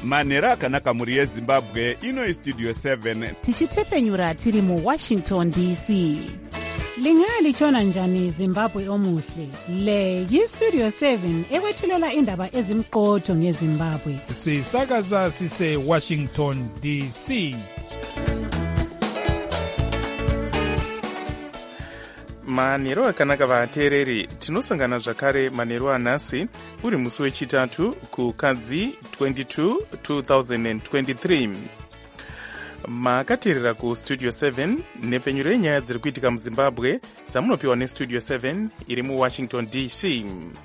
manhero akanaka mhuri yezimbabwe. Ino istudio 7 tichitefenyura tiri muwashington dc. Lingalitshona njani Zimbabwe omuhle? Le yistudio 7 ekwethulela indaba ezimqotho ngeZimbabwe. Sisakaza sise Washington DC. Manhero akanaka vateereri, tinosangana zvakare manhero anhasi uri musi wechitatu kukadzi 22 2023. Makateerera kustudio 7 nepfenyuro yenyaya dziri kuitika muzimbabwe dzamunopiwa nestudio 7 iri muwashington dc.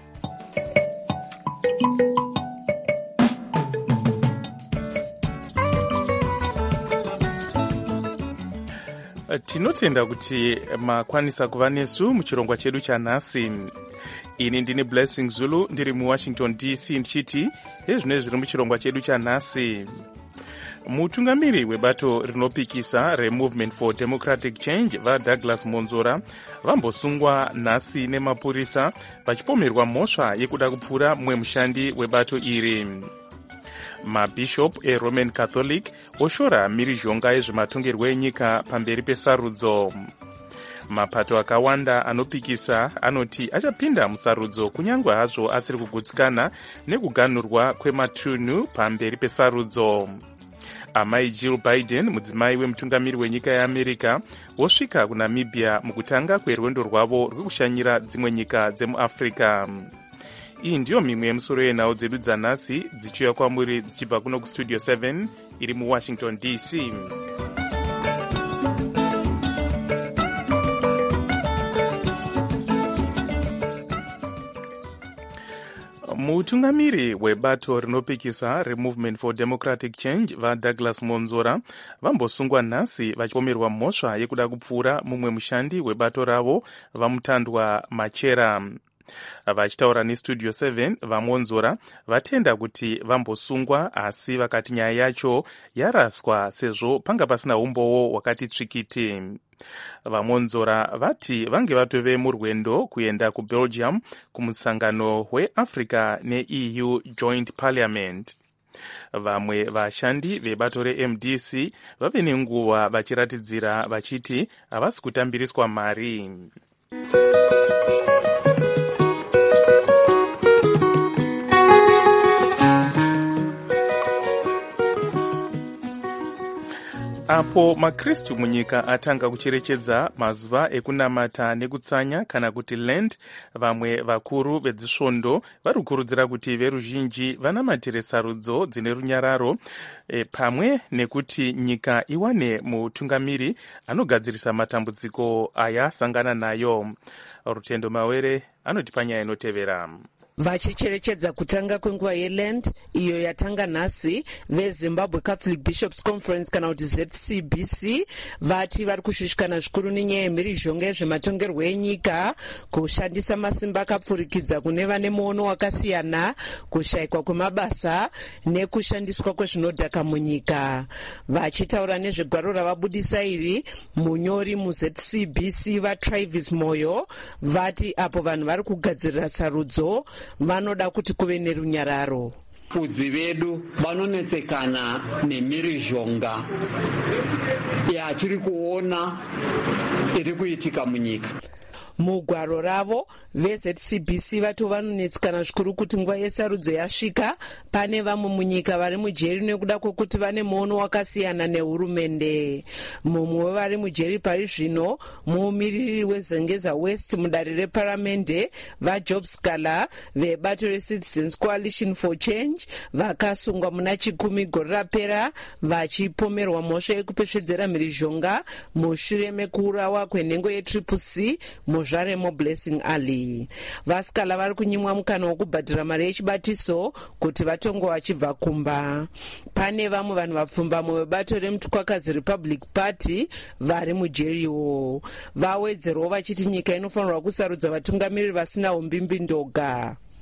Tinotenda kuti makwanisa kuva nesu muchirongwa chedu chanhasi. Ini ndini Blessing Zulu ndiri muwashington dc ndichiti ezvinezvi zviri muchirongwa chedu chanhasi. Mutungamiri webato rinopikisa reMovement for Democratic Change vaDouglas Monzora vambosungwa nhasi nemapurisa vachipomerwa mhosva yekuda kupfura mumwe mushandi webato iri. Mabhishop eRoman Catholic oshora mhirizhonga yezvematongerwo enyika pamberi pesarudzo. Mapato akawanda anopikisa anoti achapinda musarudzo kunyange hazvo asiri kugutsikana nekuganhurwa kwematunhu pamberi pesarudzo. Amai Jill Biden, mudzimai wemutungamiri wenyika yeAmerica, wosvika kuNamibia mukutanga kwerwendo rwavo rwekushanyira dzimwe nyika dzemuAfrica. Iyi ndiyo mimwe yemusoro yenhau dzedu dzanhasi dzichiuya kwamuri dzichibva kuno kustudio 7 iri muwashington dc. Mutungamiri webato rinopikisa reMovement for Democratic Change vaDouglas Monzora vambosungwa nhasi vachipomerwa mhosva yekuda kupfura mumwe mushandi webato ravo vamutandwa Machera. Vachitaura nestudio 7 vaMonzora vatenda kuti vambosungwa asi vakati nyaya yacho yaraswa sezvo panga pasina umbowo wakati tsvikiti. VaMonzora vati vange vatove murwendo kuenda kuBelgium kumusangano weAfrica neEU Joint Parliament. Vamwe vashandi vebato reMDC vave nenguva vachiratidzira vachiti havasi kutambiriswa mari. Apo maKristu munyika atanga kucherechedza mazuva ekunamata nekutsanya kana kuti Lent, vamwe vakuru vedzisvondo vari kukurudzira kuti veruzhinji vanamatire sarudzo dzine runyararo pamwe nekuti nyika iwane mutungamiri anogadzirisa matambudziko ayasangana nayo. Rutendo Mawere anotipa nyaya inotevera. Vachicherechedza kutanga kwenguva yeLent iyo yatanga nhasi, veZimbabwe Catholic Bishops Conference kana kuti ZCBC vati vari kushushikana zvikuru nenyaya yemhirizhonga yezvematongerwo enyika, kushandisa masimba akapfurikidza kune vane muono wakasiyana, kushayikwa kwemabasa nekushandiswa kwezvinodhaka munyika. Vachitaura nezvegwaro ravabudisa iri, munyori muZCBC vaTravis Moyo vati apo vanhu vari kugadzirira sarudzo vanoda kuti kuve nerunyararo. Fudzi vedu vanonetsekana nemhirizhonga yatiri kuona iri kuitika munyika. Mugwaro ravo veZCBC vato vanonetsekana zvikuru kuti nguva yesarudzo yasvika pane vamwe munyika vari mujeri nekuda kwekuti vane muono wakasiyana nehurumende. Mumwe wevari mujeri pari zvino muumiriri weZengeza West mudare reparamende vaJob Scala vebato reCitizens Coalition for Change vakasungwa muna chikumi gore rapera vachipomerwa mhosva yekupesvedzera mhirizhonga mushure mekuurawa kwenhengo yeTCC muzvaremo Blessing Ali. Vaskala vari kunyimwa mukana wokubhadhira mari yechibatiso kuti vatongwa vachibva kumba. Pane vamwe vanhu vapfumbamwe vebato reMutwakazi Republic Party vari mujeriwo. Vawedzerwo vachiti nyika inofanirwa kusarudza vatungamiriri vasina umbimbi ndoga.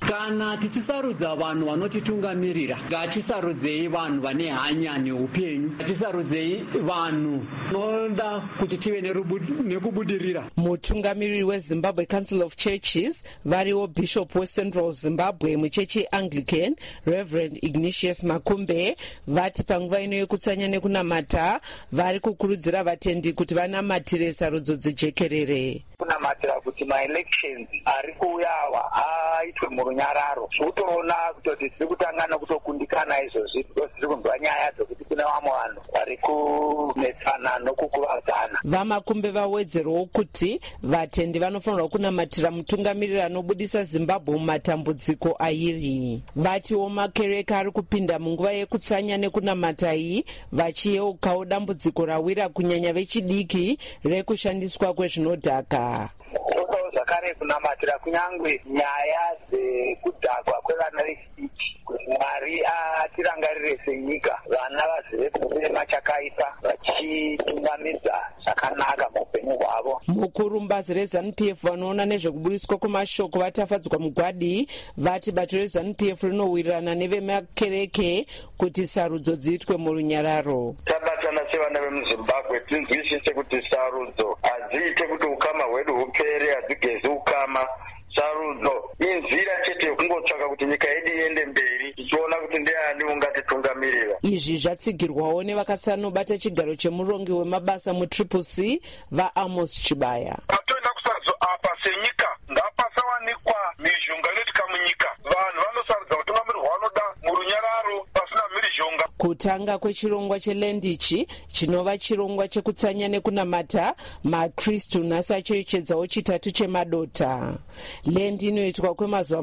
kana tichisarudza vanhu vanotitungamirira, ngatisarudzei vanhu vane hanya neupenyu, ngatisarudzei vanhu vanoda kuti tive nekubudirira. Mutungamiriri weZimbabwe Council of Churches variwo Bishop weCentral Zimbabwe muchechi yeAnglican Reverend Ignatius Makumbe vati panguva ino yekutsanya nekunamata vari kukurudzira vatendi kuti vanamatire sarudzo dzejekerere. Kunamatira kuti maelections ari kuuyawa aitwe murunyararo, zvinotoona kutoti tiri kutangana kutokundikana izvozvi, because tiri kunzwa nyaya dzokuti kune vamwe vanhu vari kunetsana nokukuvadzana. Vamakumbe vawedzerawo kuti vatendi vanofanirwa kunamatira mutungamiriri anobudisa Zimbabwe mumatambudziko airi. Vatiwo makereke ari kupinda munguva yekutsanya nekunamata iyi vachiyeukawo dambudziko rawira kunyanya vechidiki rekushandiswa kwezvinodhaka. Todawo zvakare kunamatira kunyangwe nyaya dzekudhakwa kwevana vechidiki, kuti Mwari atirangarire senyika, vana vazive kurema chakaipa vachitungamidza zvakanaka muupenyu hwavo. Mukuru mubazi reZANU-PF vanoona nezvekubudiswa kwemashoko vatafadzwa mugwadi vati bato reZANU-PF rinowirirana nevemakereke kuti sarudzo dziitwe murunyararo. Tabatana sevana vemuZimbabwe tinzwisise kuti sarudzo hadziite kuti ukama hwedu hupere, hadzigezi ukama. Sarudzo inzira chete yekungotsvaka kuti nyika yedu iende mberi, tichiona kuti ndiani ungatitungamirira. Izvi zvatsigirwawo nevakasanobata chigaro chemurongi wemabasa muTriple-C vaAmos Chibaya. Patoenda kusarudzo apa senyika ngapasawanikwa mhirizhonga inoitika munyika. Vanhu vanosarudza utungamiriri hwavanoda murunyararo pasina mhirizhonga. Kutanga kwechirongwa chelendichi chinova chirongwa chekutsanya nekunamata maKristu nhasi acherechedzawo chitatu chemadota. Lendi inoitwa kwemazuva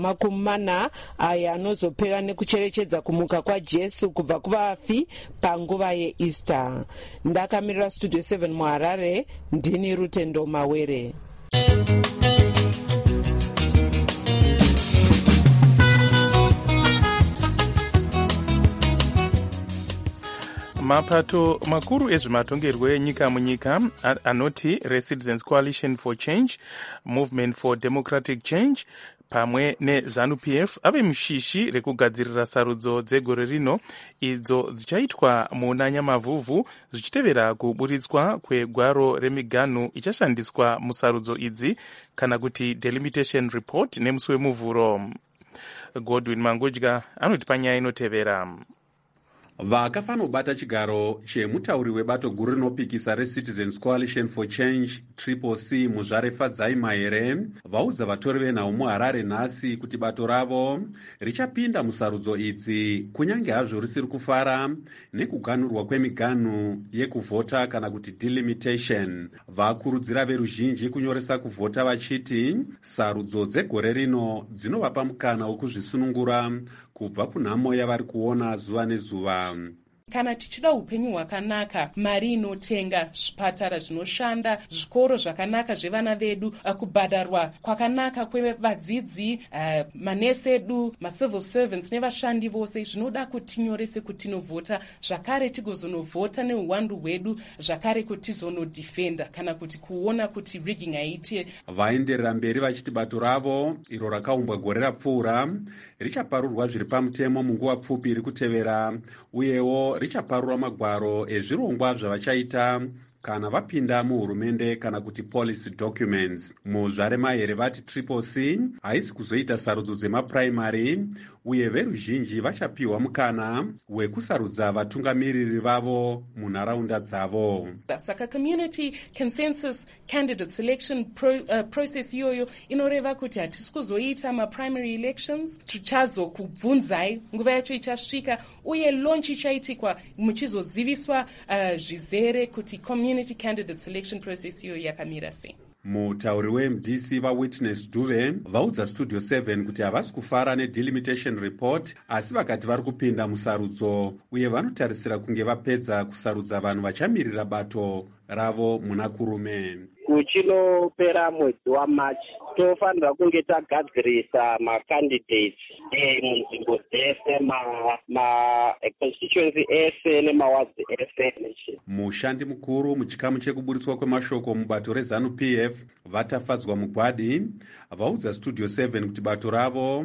40 ayo anozopera nekucherechedza kumuka kwaJesu kubva kuvafi panguva yeEaster. Ndakamirira Studio 7 muHarare, ndini Rutendo Mawere. Mapato makuru ezvematongerwo enyika munyika anoti Citizens Coalition for Change, Movement for Democratic Change pamwe neZANU-PF ave mushishi rekugadzirira sarudzo dzegore rino idzo dzichaitwa muna Nyamavhuvhu zvichitevera kuburitswa kwegwaro remiganhu ichashandiswa musarudzo idzi kana kuti delimitation report nemusi wemuvhuro. Godwin Mangudya anoti panyaya inotevera. Vakafanobata chigaro chemutauri webato guru rinopikisa reCitizens Coalition for Change Triple-C Muzvare Fadzai Mahere vaudza vatori venhau muHarare nhasi kuti bato ravo richapinda musarudzo idzi kunyange hazvo risiri kufara nekuganhurwa kwemiganhu yekuvhota kana kuti delimitation. Vakurudzira veruzhinji kunyoresa kuvhota vachiti sarudzo dzegore rino dzinovapa mukana wokuzvisunungura kubva kunhamo yavari kuona zuva nezuva. Kana tichida upenyu hwakanaka, mari inotenga, zvipatara zvinoshanda, zvikoro zvakanaka zvevana vedu, kubhadharwa kwakanaka kwevadzidzi, manesi edu, macivil servants nevashandi vose, zvinoda kuti tinyorese kuti tinovhota, zvakare tigozonovhota neuwandu hwedu, zvakare kuti tizonodifenda kana kuti kuona kuti rigging haite. Vaenderera mberi vachiti bato ravo iro rakaumbwa gore rapfuura richaparurwa zviri pamutemo munguva pfupi iri kutevera, uyewo richaparura magwaro ezvirongwa zvavachaita kana vapinda muhurumende kana kuti policy documents. Muzvare Mahere vati Triple-C haisi kuzoita sarudzo dzemapuraimari uye veruzhinji vachapiwa mukana wekusarudza vatungamiriri vavo munharaunda dzavo. Saka community consensus candidate selection process iyoyo inoreva kuti hatisi kuzoita maprimary elections, tichazokubvunzai nguva yacho ichasvika uye launch ichaitikwa muchizoziviswa zvizere kuti community candidate selection process iyoyo yakamira sei. Mutauri weMDC vaWitness Duve vaudza Studio 7 kuti havasi kufara nedelimitation report asi vakati vari kupinda musarudzo uye vanotarisira kunge vapedza kusarudza vanhu vachamirira bato ravo muna kurume. Kuchinopera mwedzi waMarch tofanira kunge tagadzirisa macandidates munzvimbo dzese maconstituency ese nemawadzi ese. Mushandi mukuru muchikamu chekuburitswa kwemashoko mubato reZANU-PF vatafadzwa mugwadi vaudza Studio 7 kuti bato ravo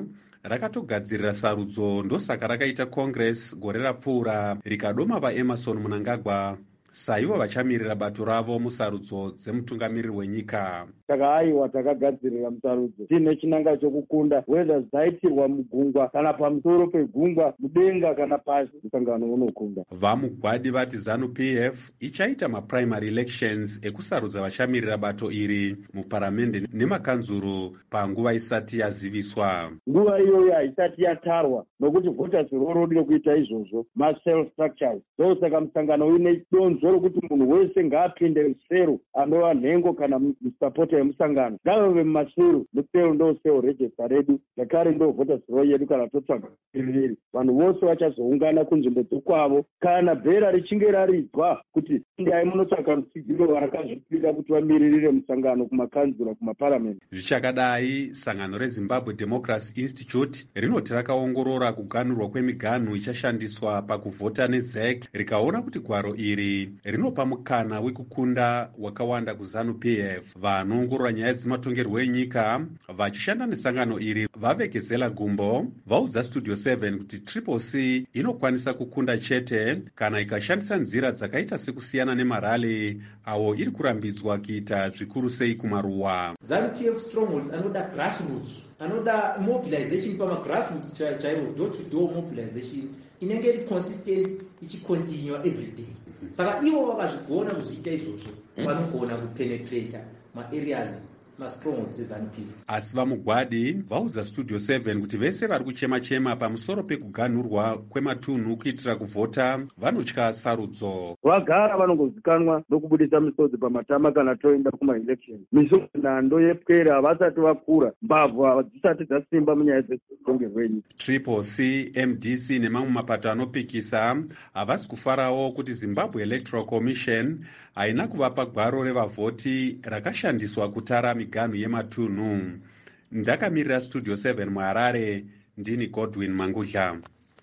rakatogadzirira sarudzo, ndosaka rakaita congress gore rapfuura rikadoma vaEmerson Mnangagwa saivo vachamirira bato ravo musarudzo dzemutungamiriri wenyika. Saka aiwa takagadzirira musarudzo tiine chinanga chokukunda whether dzaitirwa mugungwa kana pamusoro pegungwa, mudenga kana pasi, musangano unokunda. Vamugwadi vati ZANU-PF ichaita maprimary elections ekusarudza vachamirira bato iri muparamende nemakanzuru panguva isati yaziviswa. Nguva iyoyo haisati yatarwa nokuti voters roll rekuita izvozvo ma-cell structures. Ndosaka musangano uine donzo rokuti munhu wese ngaapinde musero anova nhengo kana musapota yemusangano ngavave mumasero musero ndo sero register redu, zvakare ndo voters roll yedu. Kana totsvaga riri vanhu vose vachazoungana kunzvimbo dzokwavo kana bhera richinge raridzwa kuti ndai munotsvaga rutsigiro varakazvipira kuti vamiririre musangano kumakanzura kumaparamende. Zvichakadai, sangano reZimbabwe Democracy Institute rinoti rakaongorora kuganhurwa kwemiganhu ichashandiswa pakuvhota neZEC rikaona kuti gwaro iri rinopa mukana wekukunda wakawanda kuZANU-PF. Vanoongorora nyaya dzematongerwo enyika vachishanda nesangano iri vavekezela gumbo vaudza Studio 7 kuti Triple C inokwanisa kukunda chete kana ikashandisa nzira dzakaita sekusiyana nemarali awo iri kurambidzwa kuita zvikuru sei kumaruwa. ZANU-PF strongholds anoda grassroots, anoda mobilization pama-grassroots chaiwo, door-to-door mobilization inenge iri consistent ichicontinua every day. Saka ivo vakazvigona kuzviita izvozvo vanogona kupenetrata maareas mastrongholds eZANU-PF. Asi vamugwadi vaudza Studio 7 kuti vese vari kuchema-chema pamusoro pekuganhurwa kwematunhu kuitira kuvhota vanotya sarudzo. Vagara vanongozikanwa nokubudisa misodzi pamatama kana toenda kuma-election. Misodzi nhando yepwere havasati vakura, mbavhu hadzisati dzasimba munyaya dzetongerwo enyika. Triple C, MDC nemamwe mapato anopikisa havasi kufarawo kuti Zimbabwe Electoral Commission haina kuvapa gwaro revavhoti rakashandiswa kutara miganhu yematunhu. Ndakamirira Studio 7 muHarare, ndini Godwin Mangudla.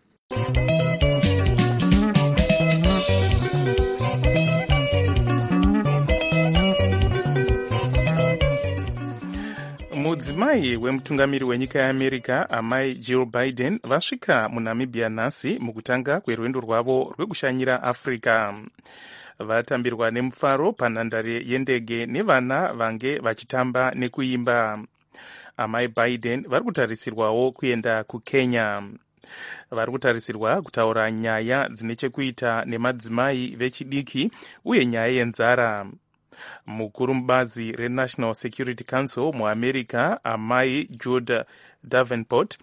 Mudzimai wemutungamiri wenyika yeAmerica amai Jill Biden vasvika muNamibia nhasi mukutanga kwerwendo rwavo rwekushanyira Africa. Vatambirwa nemufaro panhandare yendege nevana vange vachitamba nekuimba. Amai Biden vari kutarisirwawo kuenda kuKenya. Vari kutarisirwa kutaura nyaya dzine chekuita nemadzimai vechidiki uye nyaya yenzara. Mukuru mubazi reNational Security Council muAmerica amai Jude Davenport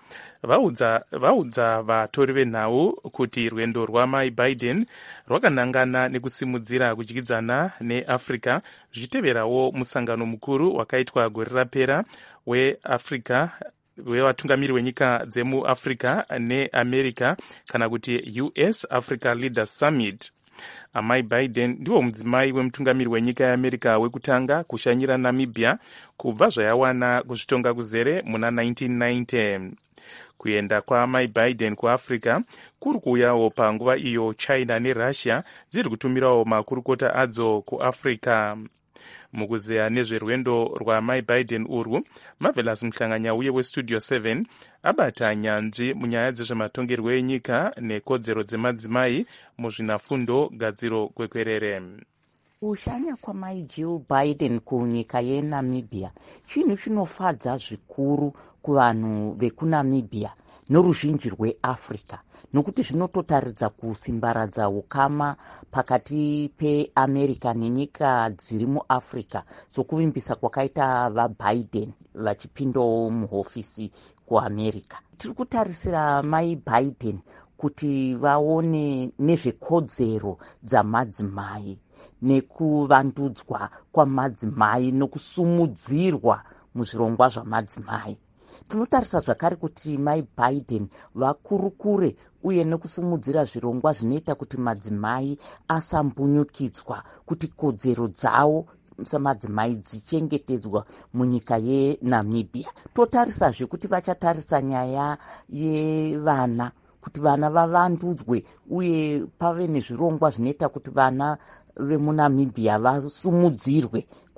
vaudza vatori venhau kuti rwendo rwamai Biden rwakanangana nekusimudzira kudyidzana neAfrica zvichiteverawo musangano mukuru wakaitwa gore rapera weAfrica wevatungamiri wenyika dzemuAfrica neAmerica kana kuti US Africa Leaders Summit. Amai Biden ndiwo mudzimai wemutungamiri wenyika yeAmerica wekutanga kushanyira Namibia kubva zvayawana kuzvitonga kuzere muna 1990. Kuenda kwaamai Biden kuAfrica kuri kuuyawo panguva iyo China neRussia dziri kutumirawo makurukota adzo kuAfrica. Mukuzeya nezverwendo rwaamai Biden urwu, Marvelous Mhlanganyauye weStudio 7 abata nyanzvi munyaya dzezvematongerwo enyika nekodzero dzemadzimai muzvinafundo gadziro kwekwerere. Kushanya kwamai Jill Biden kunyika yeNamibia chinhu chinofadza zvikuru kuvanhu vekuNamibia noruzhinji rweAfrica, nokuti zvinototaridza kusimbaradza ukama pakati peAmerica nenyika dziri muAfrica, sokuvimbisa kwakaita vaBiden vachipindawo muhofisi kuAmerica. Tiri kutarisira mai Biden kuti vaone nezvekodzero dzamadzimai nekuvandudzwa kwamadzimai nokusumudzirwa muzvirongwa zvamadzimai. Tinotarisa zvakare kuti mai Biden vakurukure uye nekusumudzira zvirongwa zvinoita kuti madzimai asambunyikidzwa, kuti kodzero dzavo samadzimai dzichengetedzwa munyika yeNamibia. Totarisazve kuti vachatarisa nyaya yevana, kuti vana vavandudzwe uye pave nezvirongwa zvinoita kuti vana vemuNamibia vasumudzirwe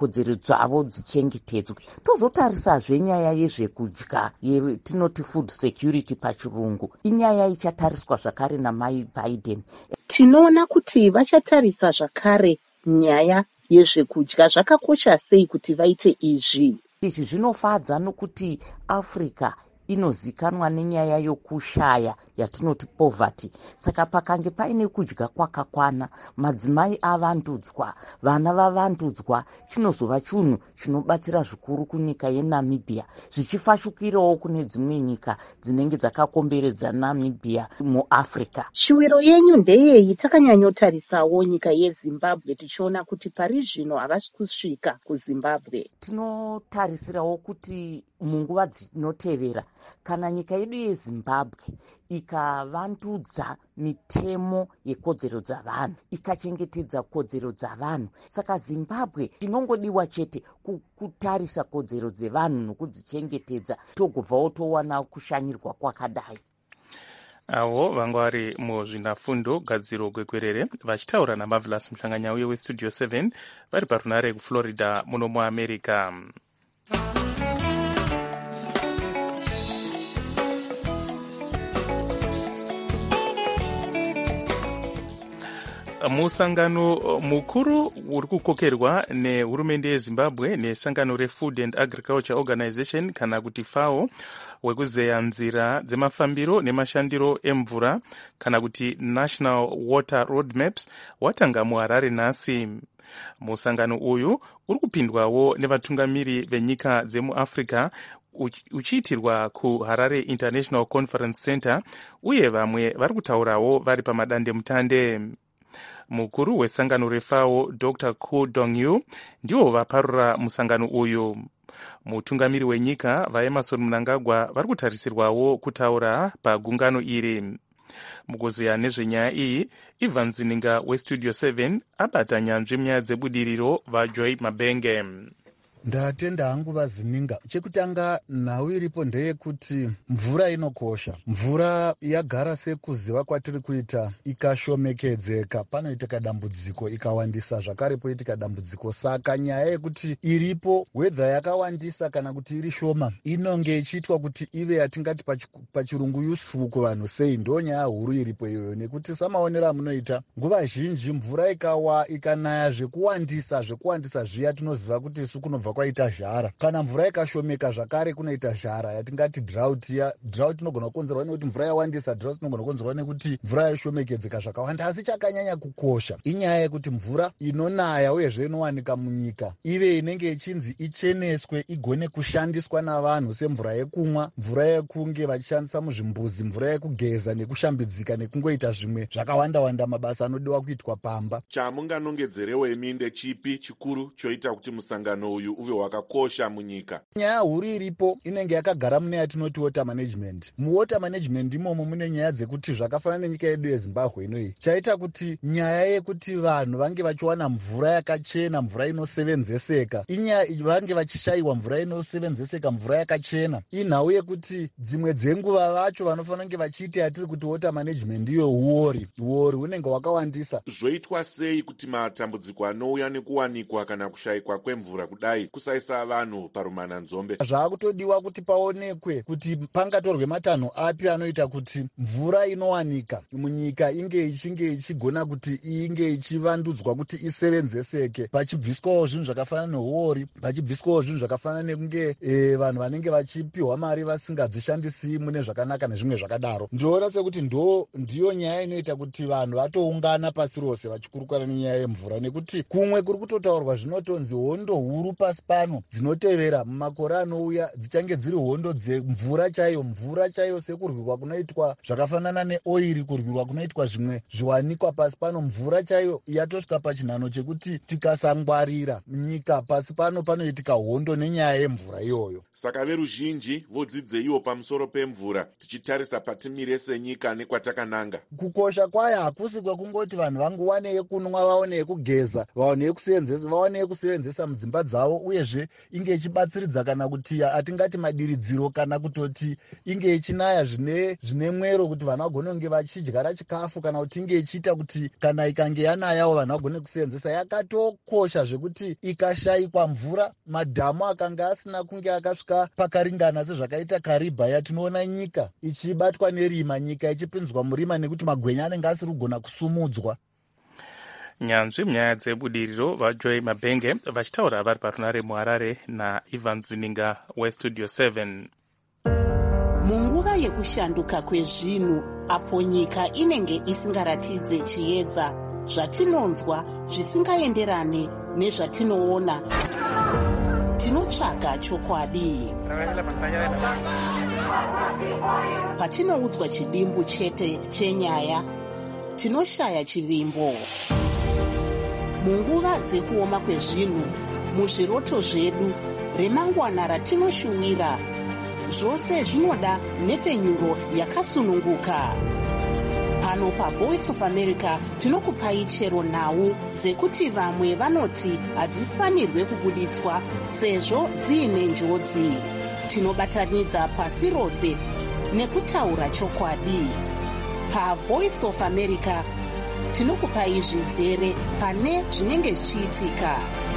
kodzero dzavo dzichengetedzwe. Tozotarisazve nyaya yezvekudya tinoti food security pachirungu. Inyaya ichatariswa zvakare namai Biden. Tinoona kuti vachatarisa zvakare nyaya yezvekudya. Zvakakosha sei kuti vaite izvi? Izvi zvinofadza nokuti Africa inozikanwa nenyaya yokushaya yatinoti poverty. Saka pakange paine kudya kwakakwana, madzimai avandudzwa, vana vavandudzwa, chinozova chinhu chinobatsira zvikuru kunyika yeNamibia, zvichifashukirawo kune dzimwe nyika dzinenge dzakakomberedza Namibia muAfrica. Shuwiro yenyu ndeyeyi? Takanyanyotarisawo nyika yeZimbabwe tichiona kuti pari zvino havasi kusvika kuZimbabwe. Tinotarisirawo kuti munguva dzinotevera kana nyika yedu yeZimbabwe ikavandudza mitemo yekodzero dzavanhu, ikachengetedza kodzero dzavanhu. Saka Zimbabwe inongodiwa chete kutarisa kodzero dzevanhu nokudzichengetedza, togobvawo towana kushanyirwa kwakadai. Avo vanga vari muzvinafundo gadziro kwekwerere vachitaura naMarvelous Mhlanganyauye westudio 7 vari parunare kuFlorida muno muAmerica. Musangano mukuru uri kukokerwa nehurumende yeZimbabwe nesangano reFood and Agriculture Organization kana kuti FAO wekuzeya nzira dzemafambiro nemashandiro emvura kana kuti National Water Roadmaps watanga muHarare nhasi. Musangano uyu uri kupindwawo nevatungamiri venyika dzemuAfrica uchiitirwa kuHarare International Conference Center uye vamwe vari kutaurawo vari pamadande mutande. Mukuru wesangano reFAO Dr. Koo Dong-yu ndiwo vaparura musangano uyu. Mutungamiri wenyika vaEmerson Mnangagwa vari kutarisirwawo kutaura pagungano iri. Mukuzeya nezvenyaya iyi, Ivan Zininga westudio 7 abata nyanzvi munyaya dzebudiriro vaJoy Mabenge. Ndatenda hangu vaZininga. Chekutanga nhau iripo ndeyekuti mvura inokosha. Mvura yagara sekuziva kwatiri kuita ikashomekedzeka panoitika dambudziko ikawandisa zvakare poitika dambudziko. Saka nyaya yekuti iripo wedha yakawandisa kana kuti iri shoma inonge ichiitwa kuti ive yatingati pachirungu useful kuvanhu sei. Ndo nyaya huru iripo iyoyo, nekuti samaonero amunoita nguva zhinji mvura ikawa ikanaya zvekuwandisa zviya tinoziva kuti isu kunobva kwaita zhara. Kana mvura ikashomeka zvakare kunoita zhara yatingati drought. Drought inogona kukonzerwa nekuti mvura yawandisa, drought inogona kukonzerwa nekuti mvura yashomekedzeka zvakawanda. Asi chakanyanya kukosha inyaya yekuti mvura inonaya uyezve inowanika munyika ive inenge ichinzi icheneswe igone kushandiswa navanhu semvura yekumwa, mvura yekunge vachishandisa muzvimbuzi, mvura yekugeza nekushambidzika nekungoita zvimwe zvakawanda mabasa anodiwa kuitwa pamba. Chamunganongedzerewo imi ndechipi chikuru choita kuti musangano uyu uve wakakosha munyika? Nyaya huru iripo inenge yakagara mune yatinoti water management. Muwater management imomo mune nyaya dzekuti zvakafanana nenyika yedu yeZimbabwe inoyi chaita kuti nyaya yekuti vanhu vange vachiwana mvura yakachena, mvura inosevenzeseka, vange vachishayiwa mvura inosevenzeseka, mvura yakachena. Inhau yekuti dzimwe dzenguva vacho vanofanira kunge vachiita yatiri kuti water management iyo huori hunenge hwakawandisa. Zvoitwa sei kuti matambudziko anouya nekuwanikwa kana kushayikwa kwemvura kudai kusaisa vanhu parumananzombe? Zvakutodiwa kuti paonekwe kuti pangatorwe matanho api anoita kuti mvura inowanika munyika inge ichigona kuti inge ichivandudzwa kuti isevenzeseke, pachibviswawo zvinhu zvakafanana nehuori, pachibviswawo zvinhu zvakafanana nekunge vanhu vanenge vachipiwa mari vasingadzishandisi mune zvakanaka nezvimwe zvakadaro. Ndinoona sekuti ndiyo nyaya inoita kuti vanhu vatoungana pasi rose vachikurukana nenyaya yemvura, nekuti kumwe kuri kutotaurwa zvinotonzi hondo huru pasi pano dzinotevera mumakore anouya dzichange dziri hondo dzemvura chaiyo, sekurwirwa kunoitwa zvakafanana neoiri, kurwirwa kunoitwa zvimwe zviwanikwa pasi pano. Mvura chaiyo yatosvika pachinhano chekuti tikasangwarira nyika pasi pano panoitika hondo nenyaya yemvura iyoyo. Saka veruzhinji vodzidzeiwo pamusoro pemvura tichitarisa patimire senyika nekwatakananga. Kukosha kwayo hakusi kwekungoti vanhu vangu wane yekunwa, vaone yekugeza, vaone yekusevenzesa mudzimba dzavo uyezve inge ichibatsiridza kana kuti atingati madiridziro kana kutoti inge ichinaya zvine mwero kuti vanhu vagone kunge vachidyara chikafu kana kuti inge ichiita kuti kana ikange yanayawo vanhu vagone kusenzesa. Yakatokosha zvekuti ikashayikwa mvura madhamu akanga asina kunge akasvika pakaringana sezvakaita Kariba yatinoona nyika ichibatwa nerima, nyika ichipinzwa murima nekuti magwenya anenge asiri kugona kusumudzwa. Nyanzvi munyaya dzebudiriro vaJoy Mabenge vachitaura vari parunare muHarare naIvan Zininga weStudio 7. Munguva yekushanduka kwezvinhu apo nyika inenge isingaratidze chiedza, zvatinonzwa zvisingaenderane nezvatinoona, tinotsvaga chokwadi. Patinoudzwa chidimbu chete chenyaya, tinoshaya chivimbo. Munguva dzekuoma kwezvinhu, muzviroto zvedu, remangwana ratinoshuwira, zvose zvinoda nhepfenyuro yakasununguka. Pano paVoice of America tinokupai chero nhau dzekuti vamwe vanoti hadzifanirwe kubuditswa sezvo dziine njodzi. Tinobatanidza pasi rose nekutaura chokwadi. PaVoice of America tinokupai zvizere pane zvinenge zvichiitika.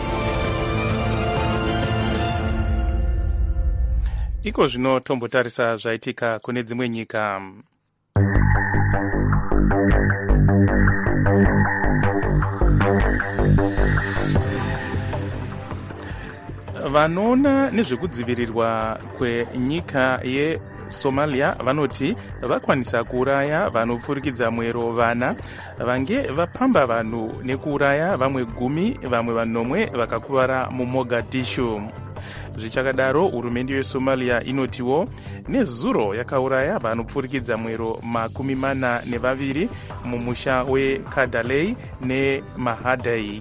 Iko zvino tombotarisa zvaitika kune dzimwe nyika. Vanoona nezvekudzivirirwa kwenyika yeSomalia vanoti vakwanisa kuuraya vanopfurikidza mwero vana vange vapamba vanhu nekuuraya vamwe 10, vamwe 9 vakakuvara muMogadishu. Zvichakadaro, hurumende yeSomalia inotiwo nezuro yakauraya vanopfurikidza mwero 42 mumusha weKadalei neMahadai.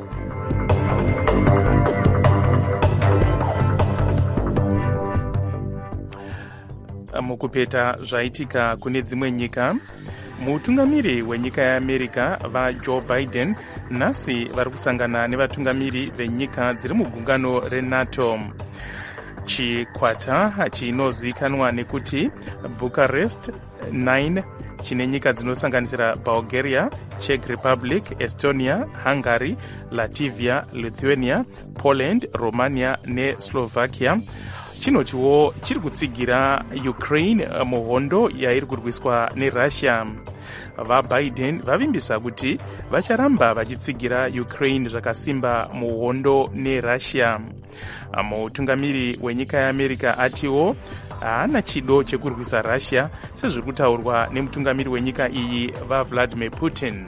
Mukupeta zvaitika kune dzimwe nyika, mutungamiri wenyika yeAmerica vaJoe Biden nhasi vari kusangana nevatungamiri venyika dziri mugungano reNATO. Chikwata chinozivikanwa nekuti Bucharest 9 chine nyika dzinosanganisira Bulgaria, Czech Republic, Estonia, Hungary, Latvia, Lithuania, Poland, Romania neSlovakia. Chinotiwo chiri kutsigira Ukraine muhondo yairi kurwiswa neRussia. VaBiden vavimbisa kuti vacharamba vachitsigira Ukraine zvakasimba muhondo neRussia. Mutungamiri wenyika yeAmerica atiwo haana chido chekurwisa Russia sezviri kutaurwa nemutungamiri wenyika iyi vaVladimir Putin.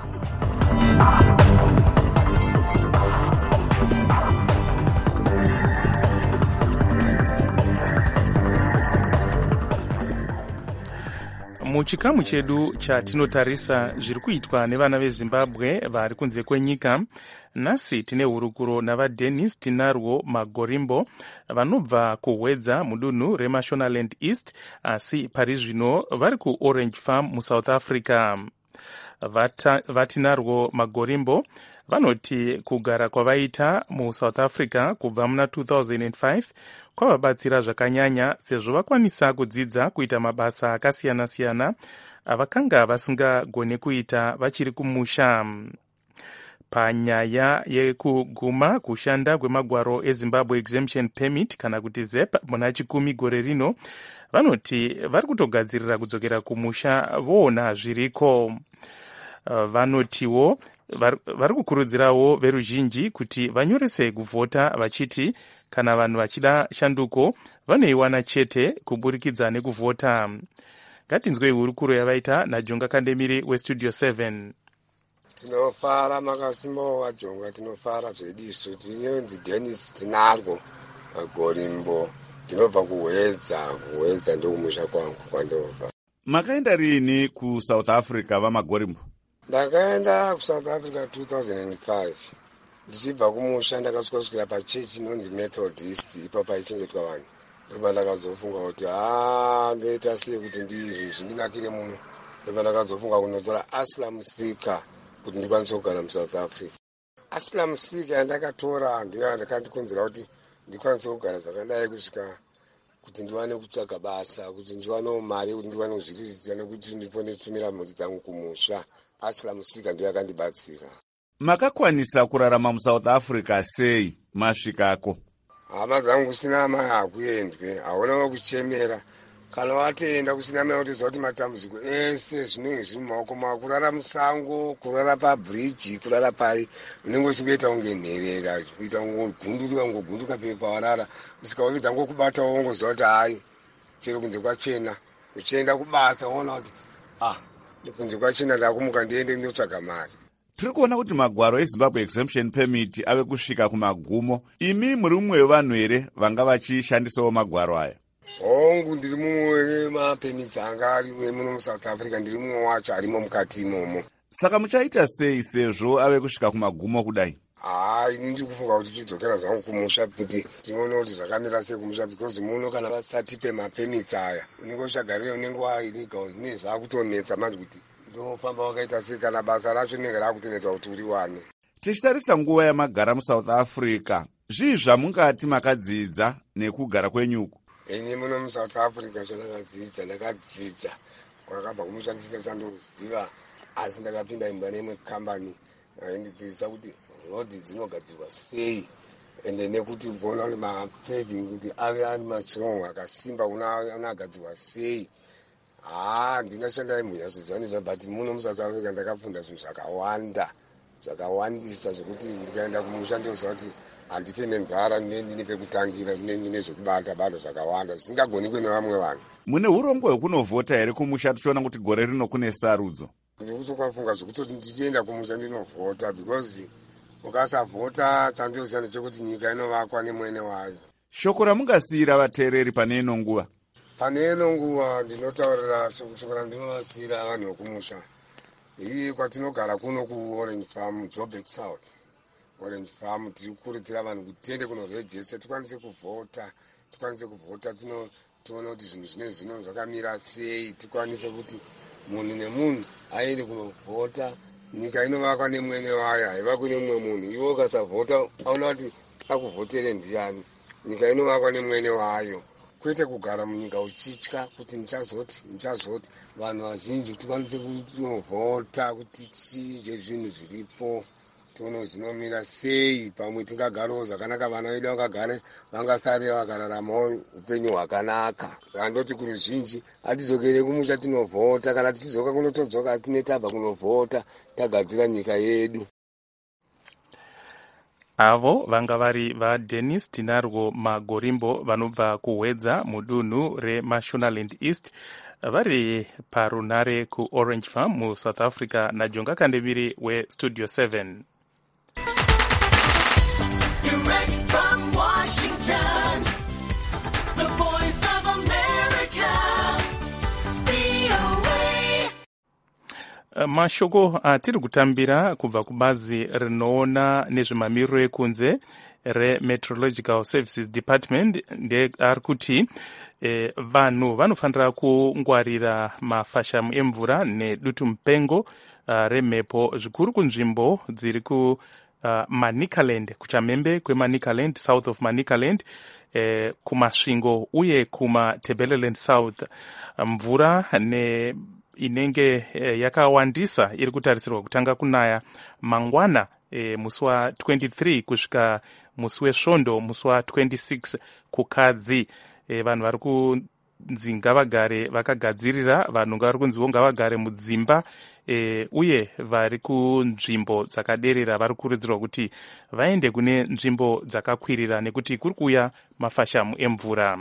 Muchikamu chedu chatinotarisa zviri kuitwa nevana veZimbabwe vari kunze kwenyika, nhasi tine hurukuro navaDenis Tinarwo Magorimbo vanobva kuhwedza mudunhu reMashonaland East, asi pari zvino vari kuOrange Farm muSouth Africa. VaTinarwo Magorimbo vanoti kugara kwavaita muSouth Africa kubva muna 2005 kwavabatsira zvakanyanya sezvo vakwanisa kudzidza kuita mabasa akasiyana-siyana avakanga vasingagone kuita vachiri kumusha. Panyaya yekuguma kushanda kwemagwaro eZimbabwe Exemption Permit kana kuti ZEP muna 10 gore rino, vanoti vari kutogadzirira kudzokera kumusha voona zviriko. Vanotiwo vari kukurudzirawo veruzhinji kuti vanyorese kuvhota vachiti kana vanhu vachida shanduko vanoiwana chete kuburikidza nekuvhota. Ngatinzwei hurukuro yavaita naJonga Kandemiri weStudio 7. Tinofara makasimbawo vaJonga, tinofara zvedisu. Tinonzi Denis Tinarwo Magorimbo, ndinobva kuhwedza ndokumusha kwangu kwandobva. Makaenda rini kuSouth Africa vaMagorimbo? Ndakaenda kuSouth Africa 2005. Ndichibva kumusha ndakasvika pachechi inonzi Methodist, ipapo paichengetwa vanhu. Ndobva ndakazofunga kuti ndoita sei kuti ndizvi zvindinakire muno. Ndobva ndakazofunga kunotora asylum seeker kuti ndikwanise kugara muSouth Africa. asina musika yandakatora ndiyo yandakandikonzera kuti ndikwanise kugara zvakadai kusvika kuti ndiwane kutsvaga basa, kuti ndiwanewo mari, kuti ndiwane kuzviriritira nekuti ndifone kutumira mhuri dzangu kumusha. Asina musika ndiyo yakandibatsira. Makakwanisa kurarama muSouth Africa sei masvikako? Hama dzangu kusina mai hakuendwe, haonawo kuchemera. Kana watenda kusina mai kuti zoti matambudziko ese zvinenge zviri mumaoko mako, kurara musango, kurara pabridge, kurara pari, unenge uchingoita kunge nherera, kuita ungogunduka pawarara, usikaonedza ngokubata wongoziva kuti hai chero kunze kwachena, uchienda kubasa woona kuti kunze kwachena ndakumuka ndiende ndinotsvaga mari. Tiri kuona kuti magwaro eZimbabwe exemption permit ave kusvika kumagumo. Imi muri mumwe wevanhu here vanga vachishandisawo magwaro aya? Hongu ndiri mumwe wemapemits anga ari muno muSouth Africa, ndiri mumwe wacho arimo mukati imomo. Saka muchaita sei sezvo ave kusvika kumagumo kudai? Ini ndiri kufunga kuti tidzokera zangu kumusha kuti tinoona kuti zvakamira sei kumusha, because muno kana vasati pemapemits aya unenge uchagarira unenge wairiga zvinenge zvakutonetsa manje kuti ndofamba wakaita sei kana basa racho rinenge rakutonetsa kuti uriwane. Tichitarisa nguva yamagara muSouth Africa, zvii zvamungati makadzidza nekugara kwenyuku? Ini muno muSouth Africa ndakadzidza kwakabva kumusha ndisingasandoziva, asi ndakapinda imba nemwe kambani aindidzidzisa kuti rodhi dzinogadzirwa sei, ende nekuti kuona kuti mapaving kuti ave ari machirong akasimba unagadzirwa sei. Ndinashanda imbonyazvizivanizva, but muno muSouth Africa ndakafunda zvinhu zvakawandisa zvokuti ndikaenda kumusha ndoziva kuti handife nenzara, ndine pekutangira, ndine zvekubata zvakawanda zvisingagoni kuenda vamwe vanhu. Mune urongwa hwekunovhota here kumusha, tichiona kuti gore rino kune sarudzo? Ndiri kutokafunga zvekutoti ndichienda kumusha ndinovhota, because ukasavhota chandoziva ndechekuti nyika inovakwa nemwene wayo. Shoko ramungasiyira vateereri pane ino nguva? Pane ino nguva ndinotaurira shoko randinovasiyira vanhu vekumusha. Iyi kwatinogara kuno kuOrange Farm, Joburg South. Orange Farm tirikukurudzira vanhu kuti tiende kunorejista, tikwanise kuvhota, tione kuti zvinhu zvino zvakamira sei, tikwanise kuti munhu nemunhu aende kunovhota. Nyika inovakwa nemwene wayo, haivakwi nemumwe munhu. Iwe ukasavhota aona kuti akuvhotere ndiani. Nyika inovakwa nemwene wayo, kwete kugara munyika uchitya kuti ndichazoti vanhu vazhinji tikwanise kunovhota kuti tichinje zvinhu zviripo, tione zvinomira sei, pamwe tingagarawo zvakanaka, vana vedu vakagare vangasare vakararamawo upenyu hwakanaka. Saka ndoti kuruzhinji hatidzokere kumusha tinovhota, kana tichizoka kunotodzoka tine tabva kunovhota tagadzira nyika yedu. Avo vanga vari vaDennis Tinarwo Magorimbo vanobva kuhwedza mudunhu reMashonaland East, vari parunare kuOrange Farm muSouth Africa, naJonga Kandemiri weStudio 7. Direct from Washington, the voice of America, VOA. Mashoko atiri kutambira kubva kubazi rinoona nezvemamiriro ekunze reMeteorological Services Department ari kuti vanhu vanofanira kungwarira mafashamu emvura nedutu mupengo remhepo zvikuru kunzvimbo dziri ku Manicaland, kuchamhembe kweManicaland, south of Manicaland, kumasvingo uye kumaTebeleland South. Mvura inenge yakawandisa iri kutarisirwa kutanga kunaya mangwana musi wa23 kusvika musi wesvondo musi wa26 kukadzi. Vanhu vari kunzi ngavagare vakagadzirira, vanhu vari kunziwo ngavagare mudzimba, uye vari kunzvimbo dzakaderera vari kukurudzirwa kuti vaende kune nzvimbo dzakakwirira nekuti kuri kuuya mafashamu emvura.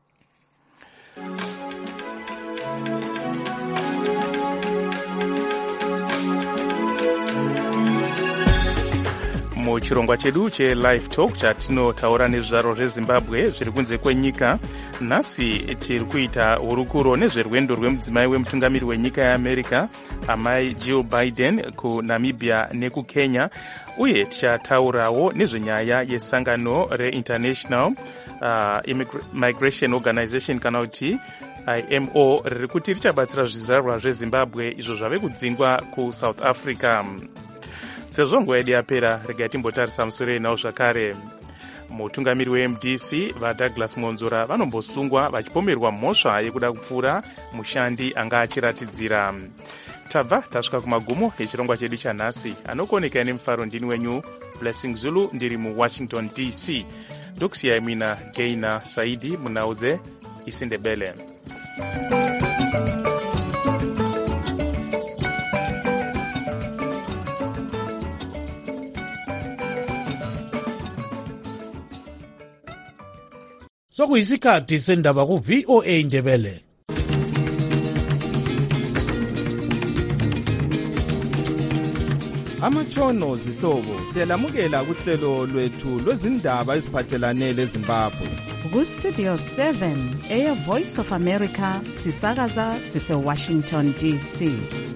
Muchirongwa chedu cheLive Talk chatinotaura nezvizvaro zveZimbabwe zviri kunze kwenyika, nhasi tiri kuita hurukuro nezverwendo rwemudzimai wemutungamiri wenyika yeAmerica amai Jill Biden kuNamibia nekukenya, uye tichataurawo nezvenyaya yesangano reInternational Migration Organization kana kuti IMO riri kuti richabatsira zvizvarwa zveZimbabwe izvo zvave kudzingwa kuSouth Africa. sezvo nguva yedu yapera regai timbotarisa musoro nawo zvakare. Mutungamiri weMDC vaDouglas Monzora vanombosungwa vachipomerwa mhosva yekuda kupfura mushandi anga achiratidzira. Tabva tasvika kumagumo echirongwa chedu chanhasi. Anokuonekai nemufaro ndini wenyu Blessing Zulu, ndiri muWashington DC. Ndokusiyai mina Gaina Saidi munaudze isindebele. Sokuyisikhathi sendaba ku VOA Ndebele. Amatshono zihlobo siyalamukela kuhlelo lwethu lwezindaba eziphathelane leZimbabwe. Ku Studio 7 Air Voice of America sisakaza sise Washington DC.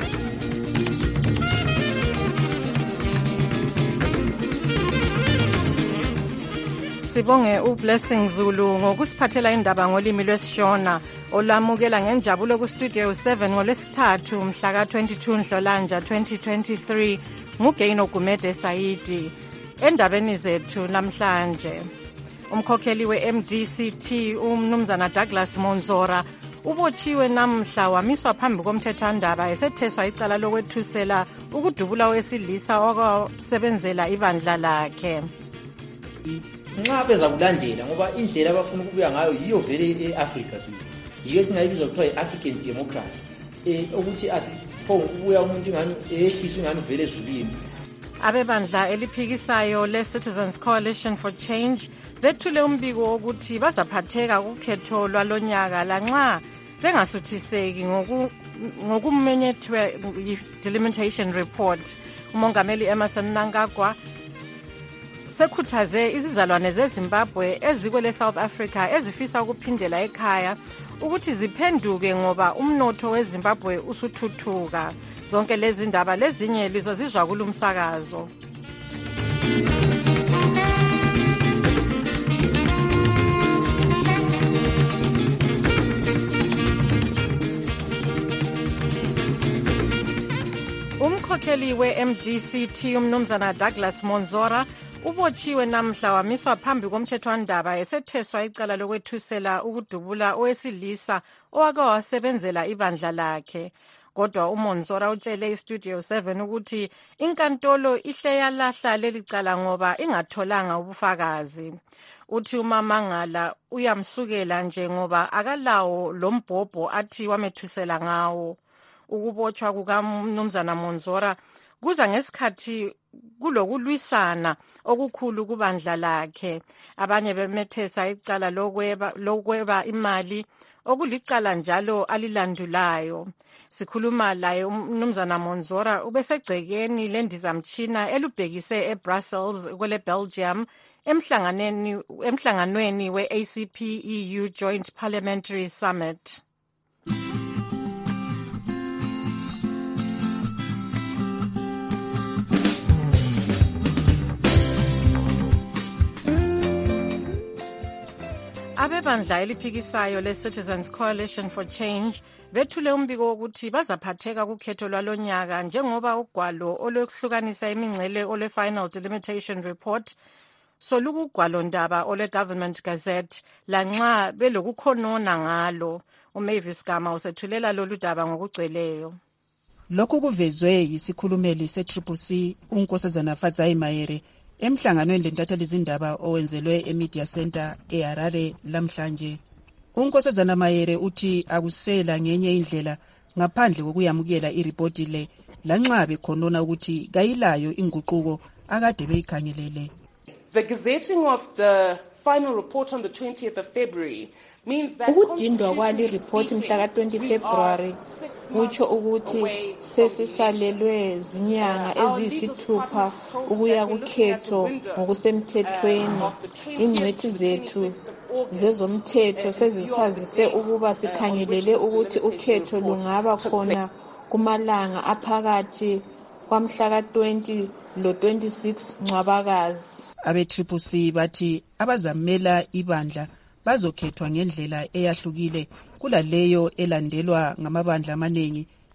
Sibonge uBlessing Zulu ngokusiphathela indaba ngolimi lwesiShona olamukela ngenjabulo ku Studio 7 ngolwesithathu mhla ka-22 Nhlolanja 2023 nguGaino Gumede Saidi. Endabeni zethu namhlanje, umkhokheli we-MDCT umnumzana Douglas Monzora ubotshiwe namhla wamiswa phambi komthethwandaba esetheswa icala lokwethusela ukudubula wesilisa okwasebenzela ibandla lakhe. Nxa beza kulandela ngoba indlela abafuna ukubuya ngayo yiyo vele eAfrica yiyo esingayibiza kuthiwa yi-African democracy ukuthi asiphonge ukubuya umuntu ingani ehlisa ingani vele ezulwini. Abebandla eliphikisayo le-Citizens Coalition for Change bethule umbiko wokuthi bazaphatheka kukhetho lwalonyaka lanxa bengasuthiseki ngokumenyethwe yi-delimitation report. Umongameli Emmerson Mnangagwa sekhuthaze izizalwane zeZimbabwe ezikwele South Africa ezifisa ukuphindela ekhaya ukuthi ziphenduke ngoba umnotho weZimbabwe usuthuthuka. Zonke lezi ndaba lezinye lizozizwa kulumsakazo. Umkhokheli we-MDCT umnumzana Douglas Monzora ubotshiwe namhla wamiswa phambi komthethwandaba esetheswa icala lokwethusela ukudubula owesilisa owake wasebenzela ibandla lakhe. Kodwa uMonzora utshele iStudio 7 ukuthi inkantolo ihle yalahla leli cala ngoba ingatholanga ubufakazi. Uthi umamangala uyamsukela nje ngoba akalawo lombhobho athi wamethusela ngawo. Ukubotshwa kukamnumzana Monzora kuza ngesikhathi kulokulwisana okukhulu kubandla lakhe. Abanye bemethesa icala lokweba imali okulicala njalo alilandulayo. Sikhuluma laye umnumzana Monzora ubesegcekeni lendizamtshina elubhekise eBrussels kwele Belgium emhlanganweni we-ACP EU Joint Parliamentary Summit. Abebandla eliphikisayo le-Citizens Coalition for Change bethule umbiko wokuthi bazaphatheka kukhetho lwalonyaka njengoba ugwalo olwehlukanisa imingcele olwe-Final Delimitation Report solukugwalo ndaba olwe-Government Gazette lanxa belokukhonona ngalo. uMavis Gama usethulela lolu daba ngokugcweleyo. Lokhu kuvezwe yisikhulumeli se-CCC uNkosazana Fadzai Mayere emhlanganweni lentatheli izindaba owenzelwe eMedia Center eHarare lamhlanje. uNkosazana Mayere uthi akusela ngenye indlela ngaphandle kokuyamukela iripoti le lanxa bekhonona ukuthi kayilayo inguquko akade beyikhangelele. The gazetting of the final report on the 20th of February means that ukudindwa kwali report mhla ka-20 February kutsho ukuthi sesisalelwe zinyanga eziyisithupha ukuya kukhetho ngokusemthethweni. Ingcwethi zethu zezomthetho sezisazise ukuba sikhangelele ukuthi ukhetho lungaba khona kumalanga aphakathi kwamhla ka-20 lo-26 Ncwabakazi. Abe-CCC bathi abazamela ibandla bazokhethwa ngendlela eyahlukile kulaleyo elandelwa ngamabandla amaningi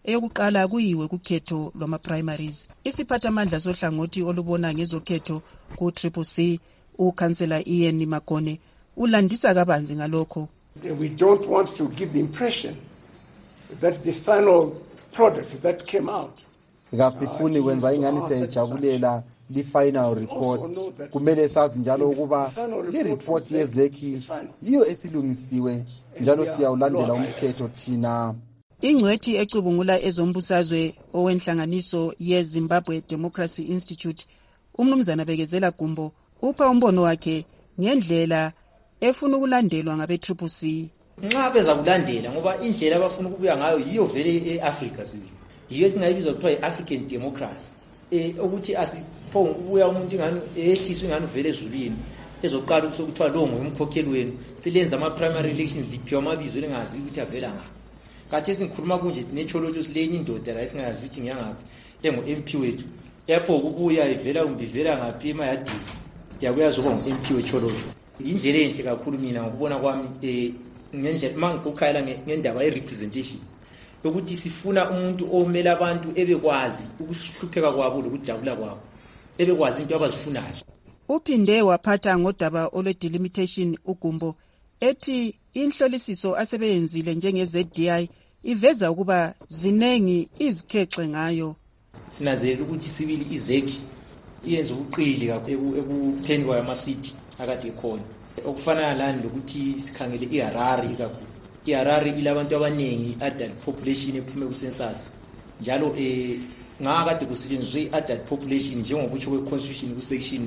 eyokuqala kuyiwe kukhetho lwama-primaries. Isiphathamandla sohlangothi olubona ngezokhetho ku-CCC ukhansela Ian Magone ulandisa kabanzi ngalokho. We don't want to give the impression that the final product that came out. Kasifuni kwenza ingani siyajabulela li-final report. Kumele sazi njalo ukuba li-report yezekhi yiyo esilungisiwe njalo siyawulandela umthetho thina. Ingcwethi ecubungula ezombusazwe owenhlanganiso ye-Zimbabwe Democracy Institute, umnumzana Bekezela Gumbo, upha umbono wakhe ngendlela efuna ukulandelwa ngabe-CCC. Nxa beza kulandela ngoba indlela abafuna ukubuya ngayo yiyo vele e-Africa sibili. Yiyo esingayibizwa kuthiwa i-African democracy. Ukuthi asiphonge ukubuya umuntu ingani ehliswe ingani vele ezulwini. Ezoqala ukuthi kuthiwa lo ngumkhokheli wenu. Silenza ama-primary elections liphiwa amabizo lengazi ukuthi avela ngaphi. Kathi singikhuluma kunje necholotsho silenye indoda la esingazi ukuthi ngiyangaphi engu-MP wethu. Yapho ukubuya ivela umbivela ngaphi emayadini. Yabuya zoba ngu-MP wecholotsho. Indlela enhle kakhulu mina ngokubona kwami ngendlela mangikukhayela ngendaba ye-representation ukuthi sifuna umuntu omela abantu ebekwazi ukuhlupheka kwabo lokujabula kwabo ebekwazi into abazifunayo. Uphinde waphatha ngodaba olwe-delimitation uGumbo ethi inhlolisiso asebeyenzile njenge-ZDI iveza ukuba zinengi izikhexe ngayo. Sinazela ukuthi sibili izekhi iyenza ubuqili ekupheni kwamasiti akade ekhona. Okufana lani lokuthi sikhangele iHarare kakhulu. iHarare ilabantu abaningi adult population ephume ku-census. Njalo ngakade kusetshenziswe i-adult population njengokutsho kwe-constitution ku-section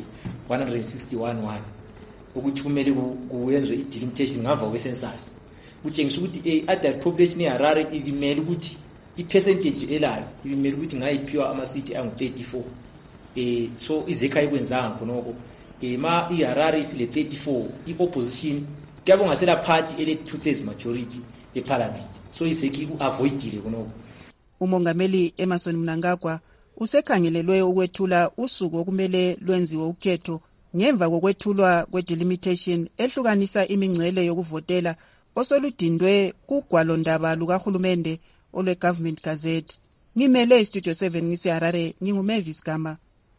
161.1 ukuthi kumele kuyenzwe i-delimitation ngava kwe-census. Kutshengisa ukuthi i-adult population eHarare ibimele ukuthi i-percentage elayo ibimele ukuthi ngayiphiwa amasiti angu-34. So izekha ayikwenzanga khonoko. Ma iHarare isile 34 i-opposition kuyabo ngasela party ele 2/3 majority eparliament. So izekhi ku-avoidile khonoko. Umongameli Emmerson Mnangagwa usekhangelelwe ukwethula usuku okumele lwenziwe ukhetho ngemva kokwethulwa kwe-delimitation ehlukanisa imingcele yokuvotela osoludindwe kugwalondaba lukahulumende olwe-Government Gazette. Ngimele iStudio 7 ngisiHarare, nginguMavis Gama.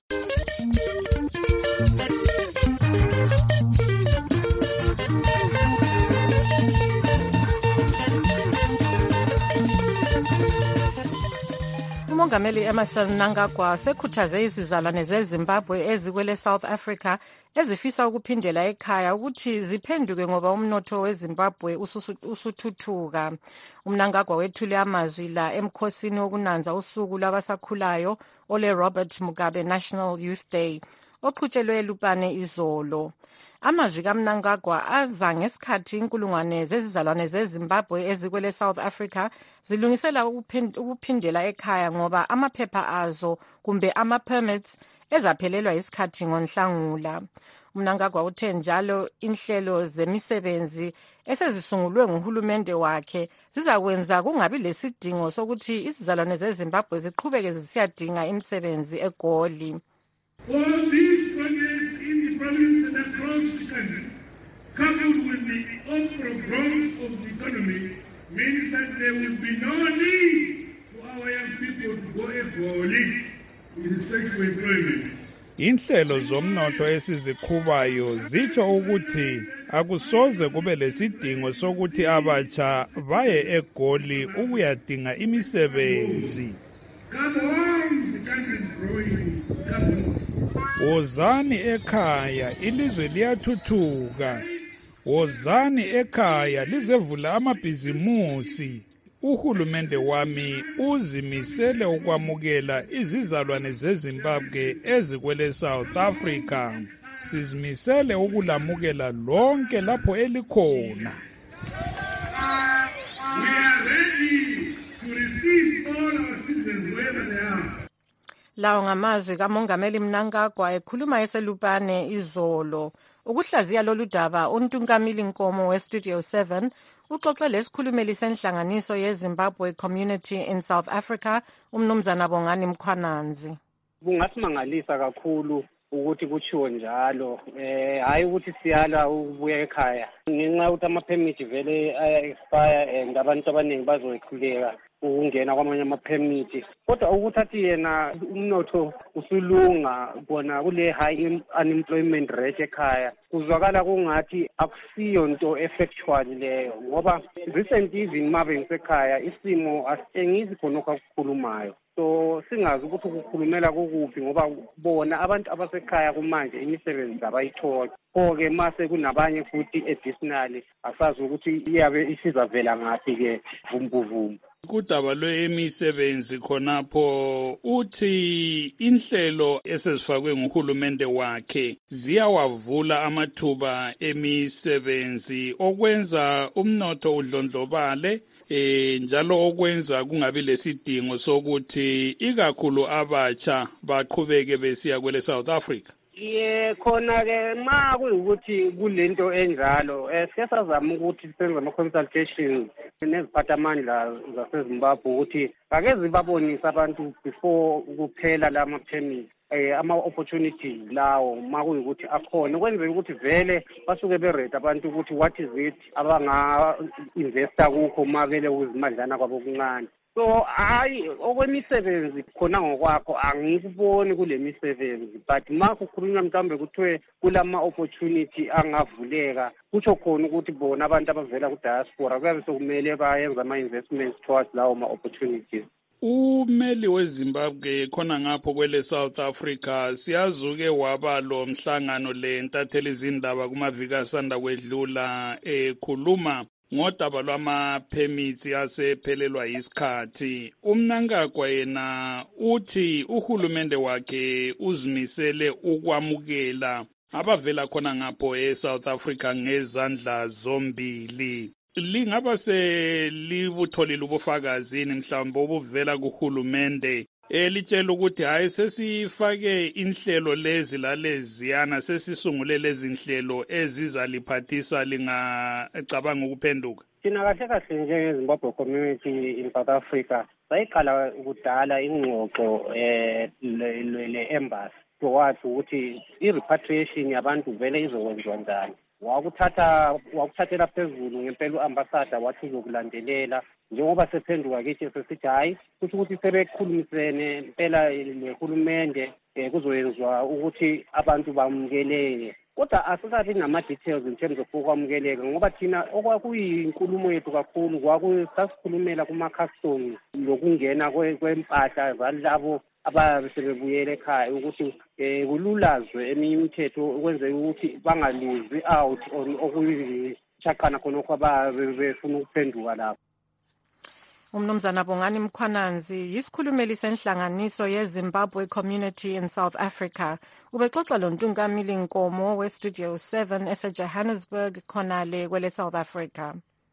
Umongameli Emmerson Mnangagwa sekhuthaze izizalwane zeZimbabwe ezikwele South Africa ezifisa ukuphindela ekhaya ukuthi ziphenduke ngoba umnotho weZimbabwe usuthuthuka. uMnangagwa wethule amazwi la emkhosini wokunanza usuku lwabasakhulayo ole Robert Mugabe National Youth Day oqhutshelwe eLupane izolo. Amazwi kaMnangagwa aza ngesikhathi inkulungwane zezizalwane zeZimbabwe ezikwele South Africa zilungisela ukuphindela ekhaya ngoba amaphepha azo kumbe ama-permits ezaphelelwa isikhathi ngoNhlangula. uMnangagwa uthe njalo inhlelo zemisebenzi esezisungulwe nguhulumende wakhe zizakwenza kungabi lesidingo sokuthi izizalwane zeZimbabwe ziqhubeke zisiyadinga imisebenzi eGoli. All these projects in the province and across the country, coupled with the overall growth of the economy, means that there will be no need for our young people to go eGoli in search for employment. Inhlelo zomnotho esiziqhubayo zitsho ukuthi akusoze kube lesidingo sokuthi abatsha baye eGoli ukuyadinga imisebenzi. Come on, the country is growing. Come on. Wozani ekhaya, ilizwe liyathuthuka. Wozani ekhaya, lizevula amabhizimusi. Uhulumende wami uzimisele ukwamukela izizalwane zeZimbabwe ezikwele South Africa. Sizimisele ukulamukela lonke lapho elikhona. We are ready to receive all our citizens wherever they are. Lawo ngamazwi kaMongameli Mnangagwa ekhuluma eselupane izolo. Ukuhlaziya lolu daba uNtungamili Nkomo weStudio 7 uxoxe lesikhulumeli senhlanganiso yeZimbabwe Community in South Africa umnumzana Bongani Mkhwananzi. Kungasimangalisa kakhulu ukuthi kutshiwo njalo hayi ukuthi siyala ukubuya ekhaya ngenxa yokuthi ama-permit vele aya-expire and abantu abaningi bazoyehluleka ukungena kwamanye ama-permit kodwa ukuthi athi yena umnotho usulunga bona kule high unemployment rate ekhaya kuzwakala kungathi akusiyo nto effectual leyo ngoba recent even ma bengisekhaya isimo asitshengisi khonokho akukhulumayo so singazi ukuthi ukukhulumela kokuphi ngoba bona abantu abasekhaya kumanje imisebenzi abayitholi ko-ke mase kunabanye futhi additionally asazi ukuthi iyabe isizavela ngaphi-ke vumbuvumbu kudaba lwemisebenzi khonapho uthi inhlelo esezifakwe nguhulumende wakhe ziyawavula amathuba emisebenzi okwenza umnotho udlondlobale njalo okwenza kungabi lesidingo sokuthi ikakhulu abatsha baqhubeke besiya kwele South Africa. Khona-ke ma kuyukuthi kulento enjalo sike sazama ukuthi senze ama-consultations neziphathamandla zaseZimbabwe ukuthi ake zibabonise abantu before kuphela lama-permit ama-opportunities lawo ma kuyukuthi akhona ukwenzela ukuthi vele basuke berede abantu ukuthi what is it abanga-investa kukho ma vele kuzimadlana kwabo kuncane. So hayi okwemisebenzi khona ngokwakho angikuboni kule misebenzi but ma kukhulunywa mhlawumbe kuthiwe kulama opportunity angavuleka kutsho khona ukuthi bona abantu abavela ku-diaspora kuyabe sokumele bayenze ama-investments towards lawo ma-opportunities. Umeli weZimbabwe khona ngapho kwele South Africa siyazuke waba lo mhlangano le ntatheli izindaba kumaviki asanda kwedlula ekhuluma ngodaba lwama-permits asephelelwa isikhathi. UMnangagwa yena uthi uhulumende wakhe uzimisele ukwamukela abavela khona ngapho eSouth Africa ngezandla zombili. Lingaba selibutholile ubufakazini mhlawumbe obuvela kuhulumende litshela ukuthi hayi sesifake inhlelo lezi laleziyana sesisungule lezi nhlelo ezizaliphathisa lingacabanga ukuphenduka. Thina kahle kahle njengeZimbabwe community in South Africa sayiqala kudala ingxoxo le-embassy wathi ukuthi i-repatriation yabantu vele izokwenziwa njani. Wakuthathela phezulu ngempela u-ambassador wathi uzokulandelela njengoba sephenduka kithi sesithi hayi kusho ukuthi sebekhulumisene impela nehulumende kuzoyenziwa ukuthi abantu bamukeleke kodwa asikabi nama-details in terms of ukwamukeleka ngoba thina okwakuyinkulumo yethu kakhulu sasikhulumela kuma-customs lokungena kwempahla zalabo ababe sebebuyela ekhaya ukuthi kululazwe eminye imithetho ukwenzela ukuthi bangaluzi out on okuyishaqana khonokho ababe befuna ukuphenduka lapho. Umnumzana Bongani Mkhwananzi yisikhulumeli senhlanganiso yeZimbabwe Community in South Africa. Ubexoxa loNtungamili Nkomo weStudio 7 eseJohannesburg khonale kwele South Africa.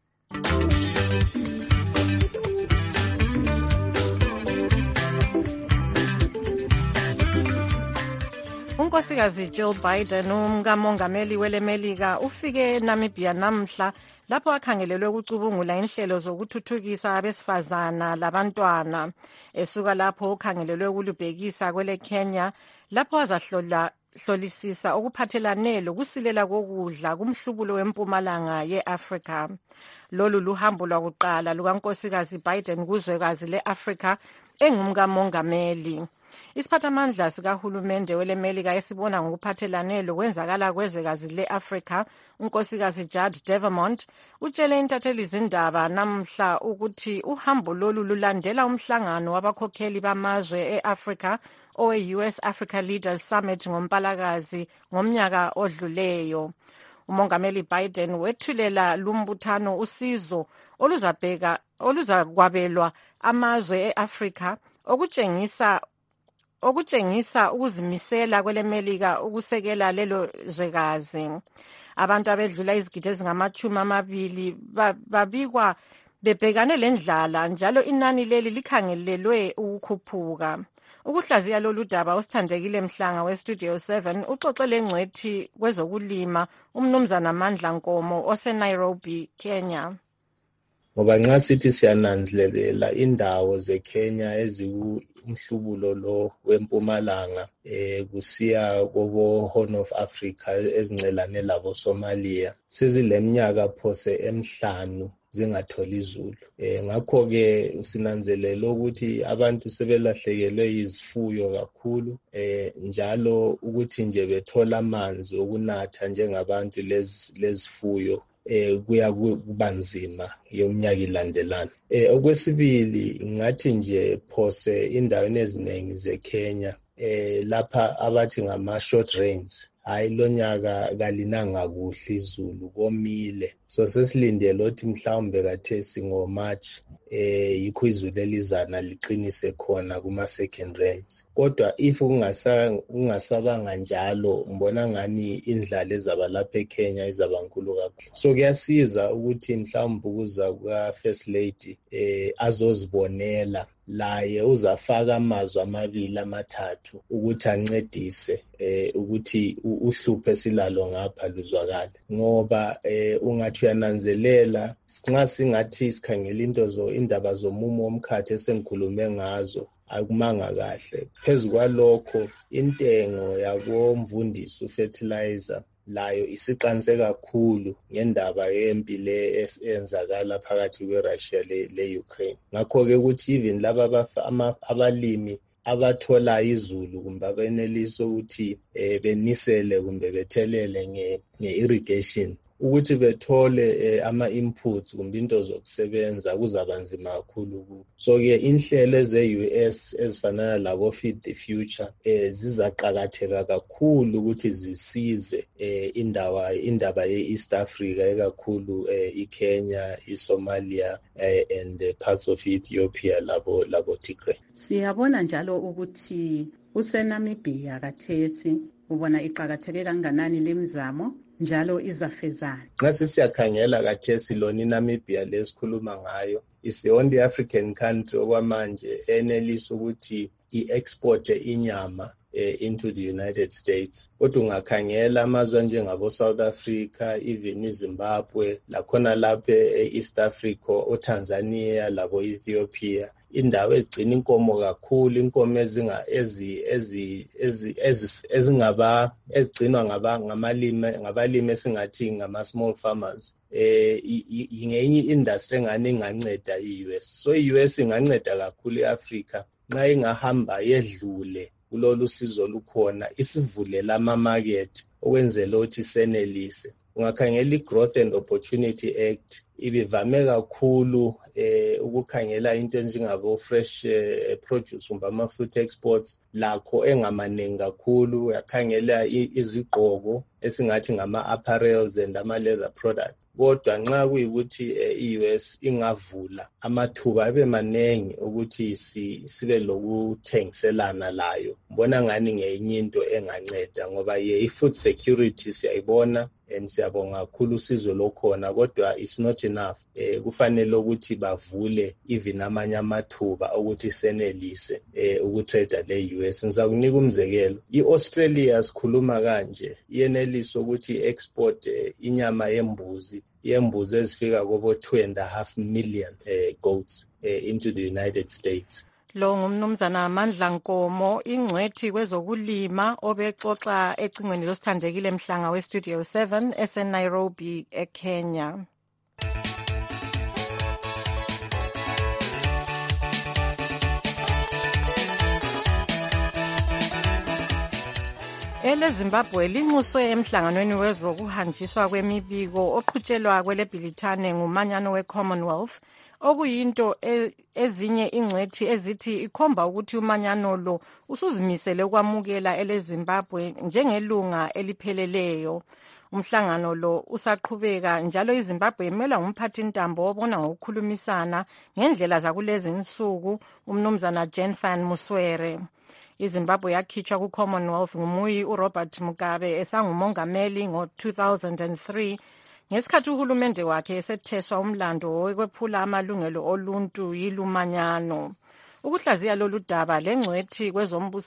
Unkosikazi Jill Biden umkamongameli welemelika ufike eNamibia namhla lapho akhangelelwe ukucubungula inhlelo zokuthuthukisa abesifazana labantwana. Esuka lapho ukhangelelwe ukulubhekisa kwele Kenya lapho azahlolisisa okuphathelane lokusilela kokudla kumhlubulo wempumalanga ye-Afrika. Lolu luhambo lwakuqala lukankosikazi Biden kuzwekazi le-Afrika engumkamongameli. Isiphathamandla sikahulumende welemelika esibona ngokuphathelane lokwenzakala kwezwekazi le-Afrika, unkosikazi Judd Devermont utshele intatheli izindaba namhla ukuthi uhambo lolu lulandela umhlangano wabakhokheli bamazwe e-Afrika owe-US Africa Leaders Summit ngoMpalakazi ngomnyaka odluleyo. Umongameli Biden wethulela lumbuthano usizo oluzakwabelwa amazwe e-Afrika okutshengisa ukuzimisela kwelemelika ukusekela lelo zwekazi. Abantu abedlula izigidi ezingama-20 babikwa bebhekane lendlala njalo inani leli likhangelelwe ukukhuphuka. Ukuhlaziya lolu daba usithandekile Mhlanga weStudio 7 uxoxele ngcwethi kwezokulima umnumzana Mandla Nkomo oseNairobi, Kenya. ngoba nxa sithi siyananzelela indawo zeKenya ezikumhlubulo lo wempumalanga kusiya kobo Horn of Africa ezincelane labo Somalia sizileminyaka phose emihlanu zingatholi izulu. Ngakho ke sinanzelela ukuthi abantu sebelahlekelwe izifuyo kakhulu njalo ukuthi nje bethola amanzi okunatha njengabantu lezifuyo kuya kuba nzima yomnyaka ilandelana. Okwesibili ngathi nje phose indaweni eziningi zeKenya lapha abathi ngama short rains hayi lonyaka kalinanga kuhle izulu komile, so sesilindele ukuthi mhlawumbe kathesi ngoMarch yikho izulu elizana liqinise khona kuma second rains. Kodwa if kungasabanga njalo ngibona ngani indlala ezaba lapha eKenya izaba nkulu kakhulu. So kuyasiza ukuthi mhlawumbe ukuza kwa First Lady azozibonela laye uzafaka amazwi amabili amathathu ukuthi ancedise ukuthi uhluphe esilalo ngapha luzwakala, ngoba ungathi uyananzelela nxa singathi sikhangela indaba zomumo womkhathi esengikhulume ngazo akumanga kahle. Phezu kwalokho intengo yakomvundisi fertilizer layo isiqanse kakhulu ngendaba yempi le eyenzakala phakathi kweRussia le-Ukraine. Ngakho ke ukuthi even laba abalimi abathola izulu kumbe abenelisa ukuthi benisele kumbe bethelele nge-irrigation ukuthi bethole ama-inputs kumbe into zokusebenza kuzaba nzima kakhulu kubo. So ke inhlelo eze-US ezifanana labo Feed the Future zizaqakatheka kakhulu ukuthi zisize indaba ye-East Africa ekakhulu iKenya, iSomalia and parts of Ethiopia labo Tigray. Siyabona njalo ukuthi useNamibia kathesi ubona iqakatheke kanganani lemizamo njalo izafezana. Nxa siyakhangela kathesi lona iNamibia lesikhuluma ngayo is the only African country okwamanje enelisa ukuthi i-export inyama into the United States. Kodwa ungakhangela amazwe njengabo South Africa, even iZimbabwe, lakhona lapha eAst Africa, oTanzania, labo Ethiopia, indawo ezigcina inkomo kakhulu, inkomo ezigcinwa ngabalimi esingathi ngama small farmers. Ingenye industry engane inganceda i-US. So i-US inganceda kakhulu eAfrica nxa ingahamba yedlule kulolu sizo lukhona isivulela ama-market okwenzela ukuthi senelise. Ungakhangela i-Growth and Opportunity Act ibivame kakhulu ukukhangela into njengabo fresh produce kumbe ama-fruit exports lakho engamaningi kakhulu. Uyakhangela izigqoko esingathi ngama-apparels and ama-leather products. Kodwa nxa kuyikuthi i-US ingavula amathuba abe manengi ukuthi sibe lokuthengiselana layo, mbona ngani ngenye into enganceda, ngoba i-food security siyayibona and siyabonga kakhulu usizo lokhona, kodwa it's not enough. Kufanele ukuthi bavule even amanye amathuba ukuthi senelise ukutrade le-US. Ngizakunika umzekelo, i-Australia sikhuluma kanje iyenelisa ukuthi export inyama yembuzi ezifika kobo 2.5 million goats into the United States. Lo ngumnumzana Mandla Nkomo, ingcwethi kwezokulima obexoxa ecingweni losithandekile Mhlanga weStudio 7 eseNairobi eKenya. EleZimbabwe linxuswe emhlanganweni wezokuhanjiswa kwemibiko oqhutshelwa kweleBhilithane ngumanyano we-Commonwealth, okuyinto ezinye ingcwethi ezithi ikhomba ukuthi umanyano lo usuzimisele ukwamukela eleZimbabwe njengelunga elipheleleyo. Umhlangano lo usaqhubeka njalo iZimbabwe imelwa ngumphathintambo obona ngokukhulumisana ngendlela zakulezi insuku umnumzana Jenfan Muswere. iZimbabwe yakhitshwa ku-Commonwealth ngumuyi uRobert Mugabe esangumongameli ngo-2003 ngesikhathi uhulumende wakhe esetheswa umlando wokwephula amalungelo oluntu yilumanyano. Ukuhlaziya lolu daba lengcwethi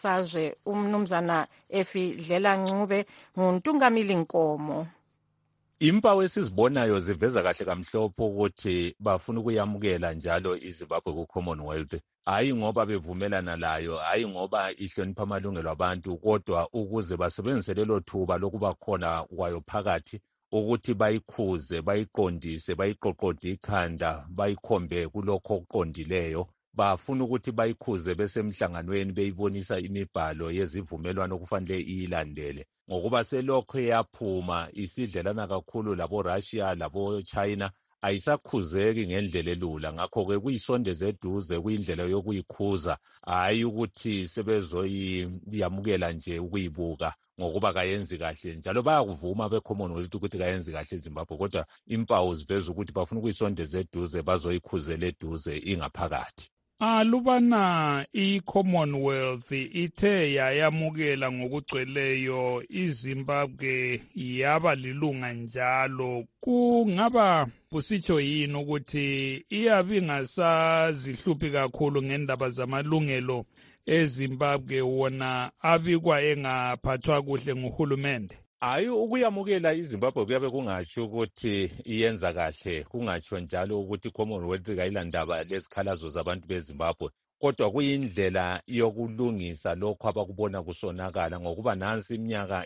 kwezombusazwe umnumzana Efi Dlela Ncube nguntungamili Nkomo. Impawu esizibonayo ziveza kahle kamhlophe ukuthi bafuna ukuyamukela njalo iZimbabwe ku-Commonwealth, hayi ngoba bevumelana layo, hayi ngoba ihlonipha amalungelo abantu, kodwa ukuze basebenzise lelo thuba lokuba khona kwayo phakathi ukuthi bayikhuze, bayiqondise, bayiqoqode ikhanda, bayikhombe kulokho okuqondileyo. Bafuna ukuthi bayikhuze besemhlanganweni beyibonisa imibhalo yezivumelwano okufanele iyilandele, ngokuba selokho yaphuma isidlelana kakhulu labo-Russia labo-China, ayisakhuzeki ngendlela elula. Ngakho-ke kuyisondeza eduze, kuyindlela yokuyikhuza, hhayi ukuthi sebezoyamukela nje ukuyibuka ngokuba kayenzi kahle. Njalo bayakuvuma be-Commonwealth ukuthi kayenzi kahle eZimbabwe, kodwa impawu ziveza ukuthi bafuna ukuyisondeza eduze, bazoyikhuzela eduze ingaphakathi. Lubana i-Commonwealth ithe yayamukela ngokugcweleyo iZimbabwe yaba lilunga njalo, kungaba kusitsho yini ukuthi iyabe ingasazihluphi kakhulu ngendaba zamalungelo eZimbabwe wona abikwa engaphathwa kuhle nguhulumende? Hayi, ukuyamukela iZimbabwe kuyabe kungatsho ukuthi iyenza kahle, kungatsho njalo ukuthi i-Commonwealth kayilandaba lezikhalazo zabantu beZimbabwe, kodwa kuyindlela yokulungisa lokho abakubona kusonakala, ngokuba nansi iminyaka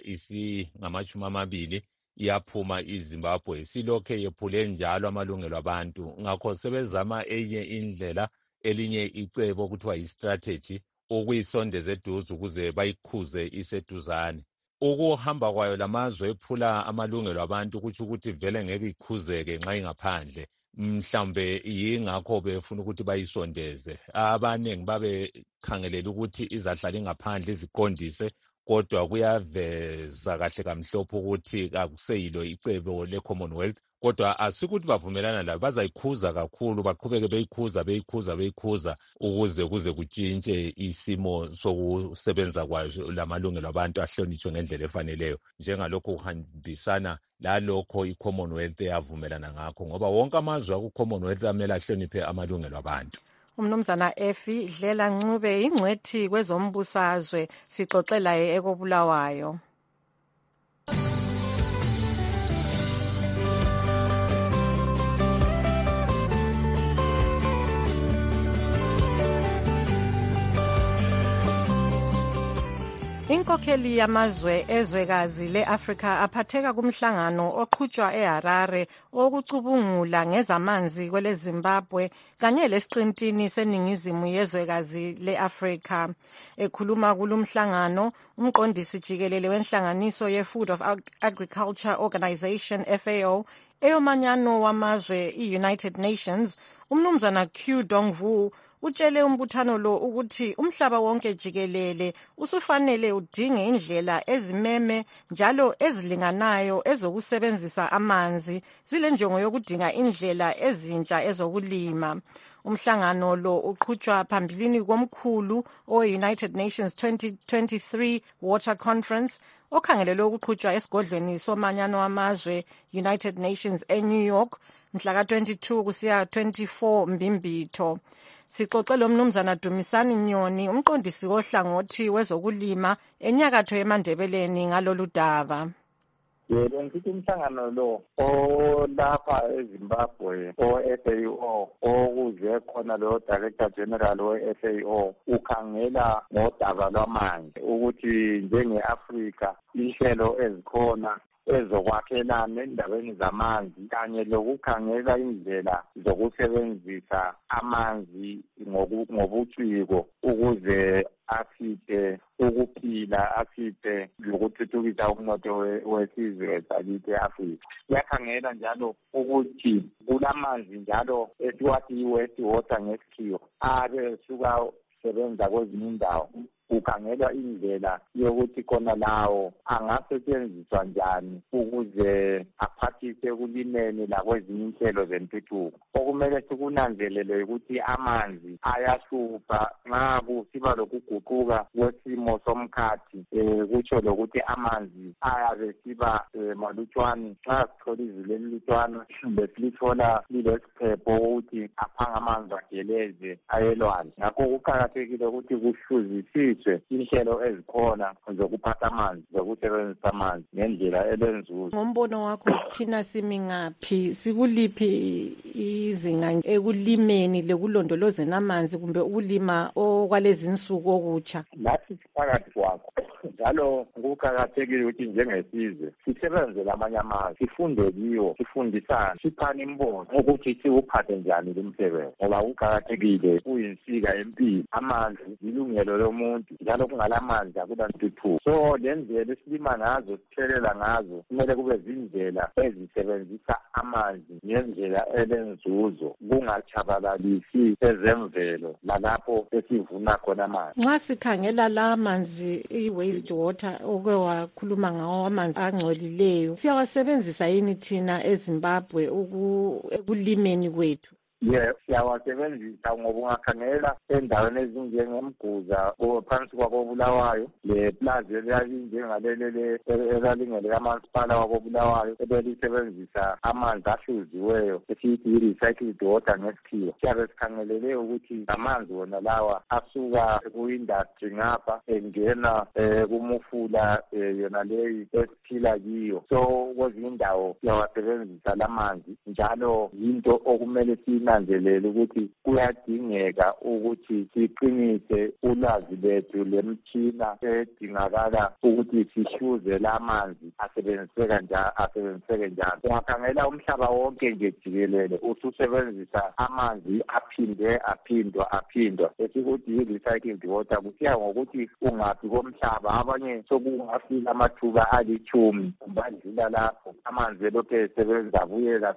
isi-20 iyaphuma iZimbabwe silokhe yephule njalo amalungelo abantu. Ngakho sebezama enye indlela, elinye icebo okuthiwa yi-strategy, ukuyisondeza eduze ukuze bayikhuze iseduzane. Ukuhamba kwayo lamazwe ephula amalungelo abantu kutsho ukuthi vele ngeke ikhuzeke nxa ingaphandle. Mhlawumbe yingakho befuna ukuthi bayisondeze. Abaningi babekhangelela ukuthi izahlala ingaphandle iziqondise, kodwa kuyaveza kahle kamhlophe ukuthi akuseyilo icebo le-Commonwealth, kodwa asikuthi bavumelana layo, bazayikhuza kakhulu, baqhubeke beyikhuza ukuze kuze kutshintshe isimo sokusebenza kwayo lamalungelo abantu ahlonitshwe ngendlela efaneleyo, njengalokho kuhambisana lalokho i-Commonwealth yavumelana ngakho, ngoba wonke amazwe aku-Commonwealth amele ahloniphe amalungelo abantu. Umnumzana Effie Dlela Ncube ingcwethi kwezombusazwe sixoxela ekobulawayo. Inkokheli yamazwe ezwekazi le-Afrika aphatheka kumhlangano oqhutshwa eHarare okucubungula ngezamanzi kwele Zimbabwe kanye lesiqintini seningizimu yezwekazi le-Afrika. Ekhuluma kulumhlangano, umqondisi jikelele wenhlanganiso ye-Food of Agriculture Organization FAO eyomanyano wamazwe i-United Nations, umnumzana Q Dongvu utshele umbuthano lo ukuthi umhlaba wonke jikelele usufanele udinge indlela ezimeme njalo ezilinganayo ezokusebenzisa amanzi, zilenjongo yokudinga indlela ezintsha ezokulima. Umhlangano lo uqhutshwa phambilini komkhulu o-United Nations 2023 Water Conference okhangelelwe ukuqhutshwa esigodlweni somanyano wamazwe United Nations eNew York mhla ka-22 kusiya 24 Mbimbitho. Sixoxele umnumzana Dumisani Nyoni, umqondisi wohlangothi wezokulima enyakatho yeMandebeleni ngalolu daba. Yebo, ngithi umhlangano lo olapha eZimbabwe o-FAO okuze khona lo Director General we-FAO ukhangela ngodaba lwamanzi ukuthi njenge-Afrika inhlelo ezikhona ezokwakhelana endaweni zamanzi kanye lokukhangela indlela zokusebenzisa amanzi ngobuciko ukuze asiphe ukuphila, asiphe lokuthuthukisa umnotho wesizwe sakithi e-Afrika. Yakhangela njalo ukuthi kulamanzi njalo esiwathi i-West Water ngesikhiwa abe suka sebenza kwezinye indawo, kukhangelwa indlela yokuthi khona lawo angasetshenziswa njani ukuze aphathise ekulimeni lakwezinye inhlelo zentuthuko. Okumele sikunanzelele ukuthi amanzi ayahlupha nxa kusiba lokuguquka kwesimo somkhathi, kutsho lokuthi amanzi ayabe siba malutshwane. Nxa sithola izulu elilutshwana besilithola lilesiphepho ukuthi aphanga amanzi ageleze ayelwandle. Ngakho kuqakathekile ukuthi kuhluzisiswe kuthuthukiswe inhlelo ezikhona zokuphatha amanzi zokusebenzisa amanzi ngendlela elenzuzo. Ngombono wakho thina simi ngaphi, sikuliphi izinga ekulimeni lekulondolozeni amanzi kumbe ukulima okwalezi insuku okutsha? Lathi siphakathi kwakho njalo kuqakathekile ukuthi njengesizwe sisebenzele amanye amazwe, sifunde kiwo, sifundisane, siphane imbono ukuthi siwuphathe njani lo msebenzi, ngoba kuqakathekile, kuyinsika empilo. Amanzi ilungelo lomuntu, njalo kungalamanzi akudantuthuko. So lendlela esilima ngazo, sithelela ngazo, kumele kube zindlela ezisebenzisa amanzi ngendlela elenzuzo, kungachabalalisi ezemvelo lalapho esivuna khona amanzi. Nxa sikhangela la manzi i-waste water oke wakhuluma ngawo, amanzi angcolileyo, siyawasebenzisa yini thina eZimbabwe ekulimeni kwethu? Yes, siyawasebenzisa ngoba ungakhangela endaweni ezinjengeMguza phansi kwakoBulawayo, le plaza elinjengaleli elalingele kamasipala wakoBulawayo ebelisebenzisa amanzi ahluziweyo esithi i-recycled water ngesikhiwa. Siyabe sikhangelele ukuthi amanzi wona lawa asuka ku-industry ngapha engena kumufula yona leyi esiphila kiyo. So kwezinye indawo siyawasebenzisa lamanzi, njalo yinto okumele nanzelele ukuthi kuyadingeka ukuthi siqinise ulwazi lethu lemtshina edingakala ukuthi sihluze lamanzi asebenziseke njani. Ungakhangela umhlaba wonke nje jikelele ususebenzisa amanzi aphindwa esikuthi i-recycled water, kusiya ngokuthi ungaphi komhlaba. Abanye sokungafika amathuba 10 badlula lapho, amanzi elokhu esebenza buyela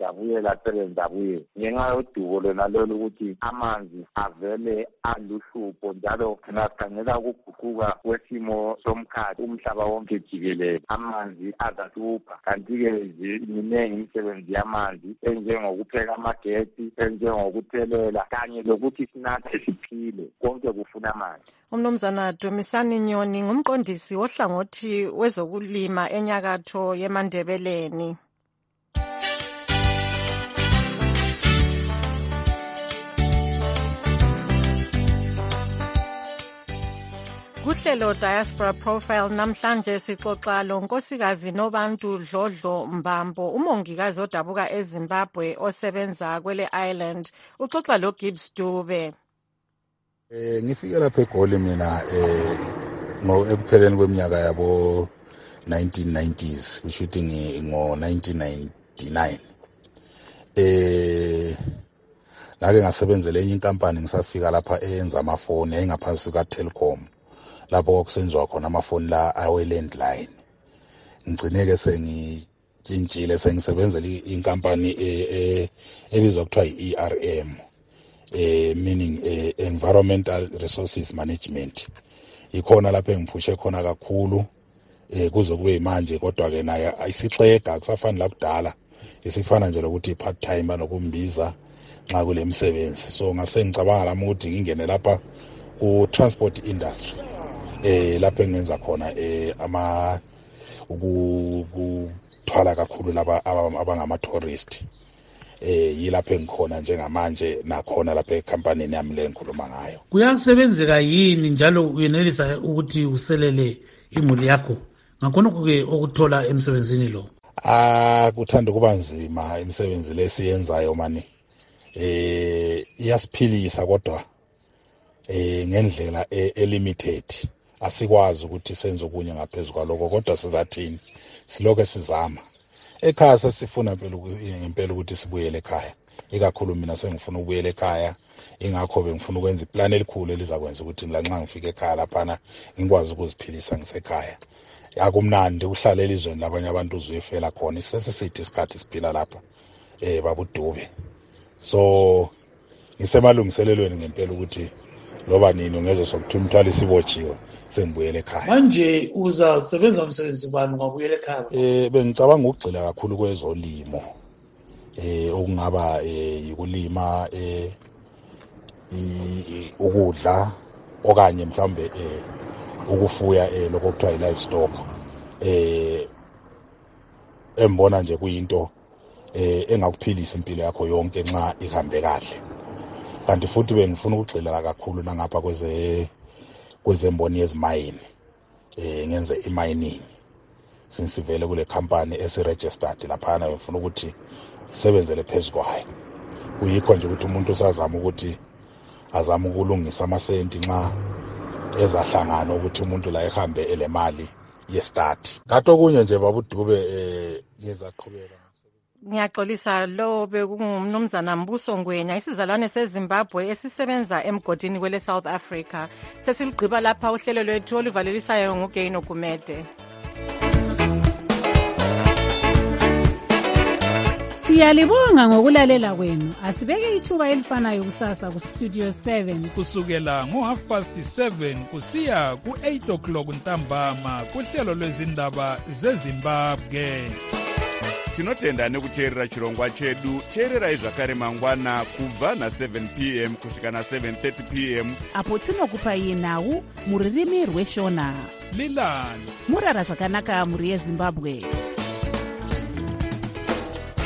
ngenxa yodubo lona lolu ukuthi amanzi avele aluhlupho, njalo singakhangela ukuguquka kwesimo somkhathi umhlaba wonke jikelele, amanzi azahlupha. Kanti-ke minengi imisebenzi yamanzi enjengokupheka amagetsi, enjengokuthelela kanye lokuthi sinathe siphile, konke kufuna amanzi. Umnumzana Dumisani Nyoni ngumqondisi wohlangothi wezokulima enyakatho yeMandebeleni. Kuhlelo Diaspora Profile namhlanje sixoxa lonkosikazi Nobantu Dlodlo Mbambo, umongikazi odabuka eZimbabwe osebenza kwele Island. Uxoxa lo Gibbs Dube. Ngifike lapha eGoli mina ekupheleni kweminyaka yabo 1990s, kushuthi ngo 1999. Ngake ngasebenzela enye inkampani ngisafika lapha eyenza amafoni engaphansi kaTelkom, lapho kwakusenziwa khona amafoni la awe-landline. Ngigcineke sengitshintshile sengisebenzela inkampani ebizwa kuthiwa i-ERM, meaning Environmental Resources Management. Ikhona lapho engiphushe khona kakhulu kuze kube manje, kodwa-ke naye ayisixega, kusafani lakudala, isifana nje lokuthi part time nokumbiza nxa kule msebenzi. So ngase ngicabanga lami ukuthi ngingene lapha ku transport industry, lapho engenza khona ukuthwala kakhulu laba abangama tourist. Yilapho engikhona njengamanje, nakhona lapha ekampanini yami le ngikhuluma ngayo. Kuyasebenzeka yini njalo uyenelisa ukuthi uselele imuli yakho ngakhona-ke okuthola emsebenzini lo? Kuthanda kuba nzima imisebenzi lesiyenzayo mani. Iyasiphilisa kodwa ngendlela elimited. Asikwazi ukuthi senze okunye ngaphezulu kwalokho, kodwa sizathini, silokho sizama. Ekhaya sesifuna impela ukuthi sibuyele ekhaya, ikakhulu mina sengifuna ukubuyela ekhaya. Ingakho bengifuna ukwenza iplan elikhulu elizakwenza ukuthi lanxa ngifike ekhaya laphana ngikwazi ukuziphilisa ngisekhaya. Akumnandi uhlala elizweni labanye abantu uzuyefela khona, isesisithi isikhathi siphila lapha babudube. So ngisemalungiselelweni ngempela ukuthi loba nini ungezwe sokuthi umthwalo isibotshiwe sengibuyele ekhaya. Manje uzasebenza umsebenzi bani ngabuyela ekhaya? Bengicabanga ukugxila kakhulu kwezolimo, okungaba yikulima ukudla okanye mhlambe ukufuya lokho kuthiwa i-livestock. Embona nje kuyinto engakuphilisa impilo yakho yonke nxa ihambe kahle. Kanti futhi bengifuna ukugxila kakhulu nangapha kwezemboni yezimayini ngenze imining sinsivele kule company esiregistered laphana ngifuna ukuthi isebenzele phezukwayo kuyikho nje ukuthi umuntu usazama ukuthi azama ukulungisa amasenti nxa ezahlangana ukuthi umuntu la ehambe elemali yestart kanti okunye nje babuthi kube ngizaqhubeka. Ngiyaxolisa lo bekungumnumzana Mbuso Ngwenya isizalwane seZimbabwe esisebenza emgodini kwele South Africa. Sesiligqiba lapha uhlelo lwethu oluvalelisayo nguGaino Gumede. Siyalibonga ngokulalela kwenu. Asibeke ithuba elifanayo kusasa ku Studio 7 kusukela ngo7:30 kusiya ku8:00 ntambama kuhlelo lwezindaba zeZimbabwe. Tinotenda nekuteerera chirongwa chedu. Teererai zvakare mangwana kubva na7 p.m. kusvika na7:30 p.m. apo tinokupai nhau muririmi rweshona. Lilani murara zvakanaka muri yeZimbabwe.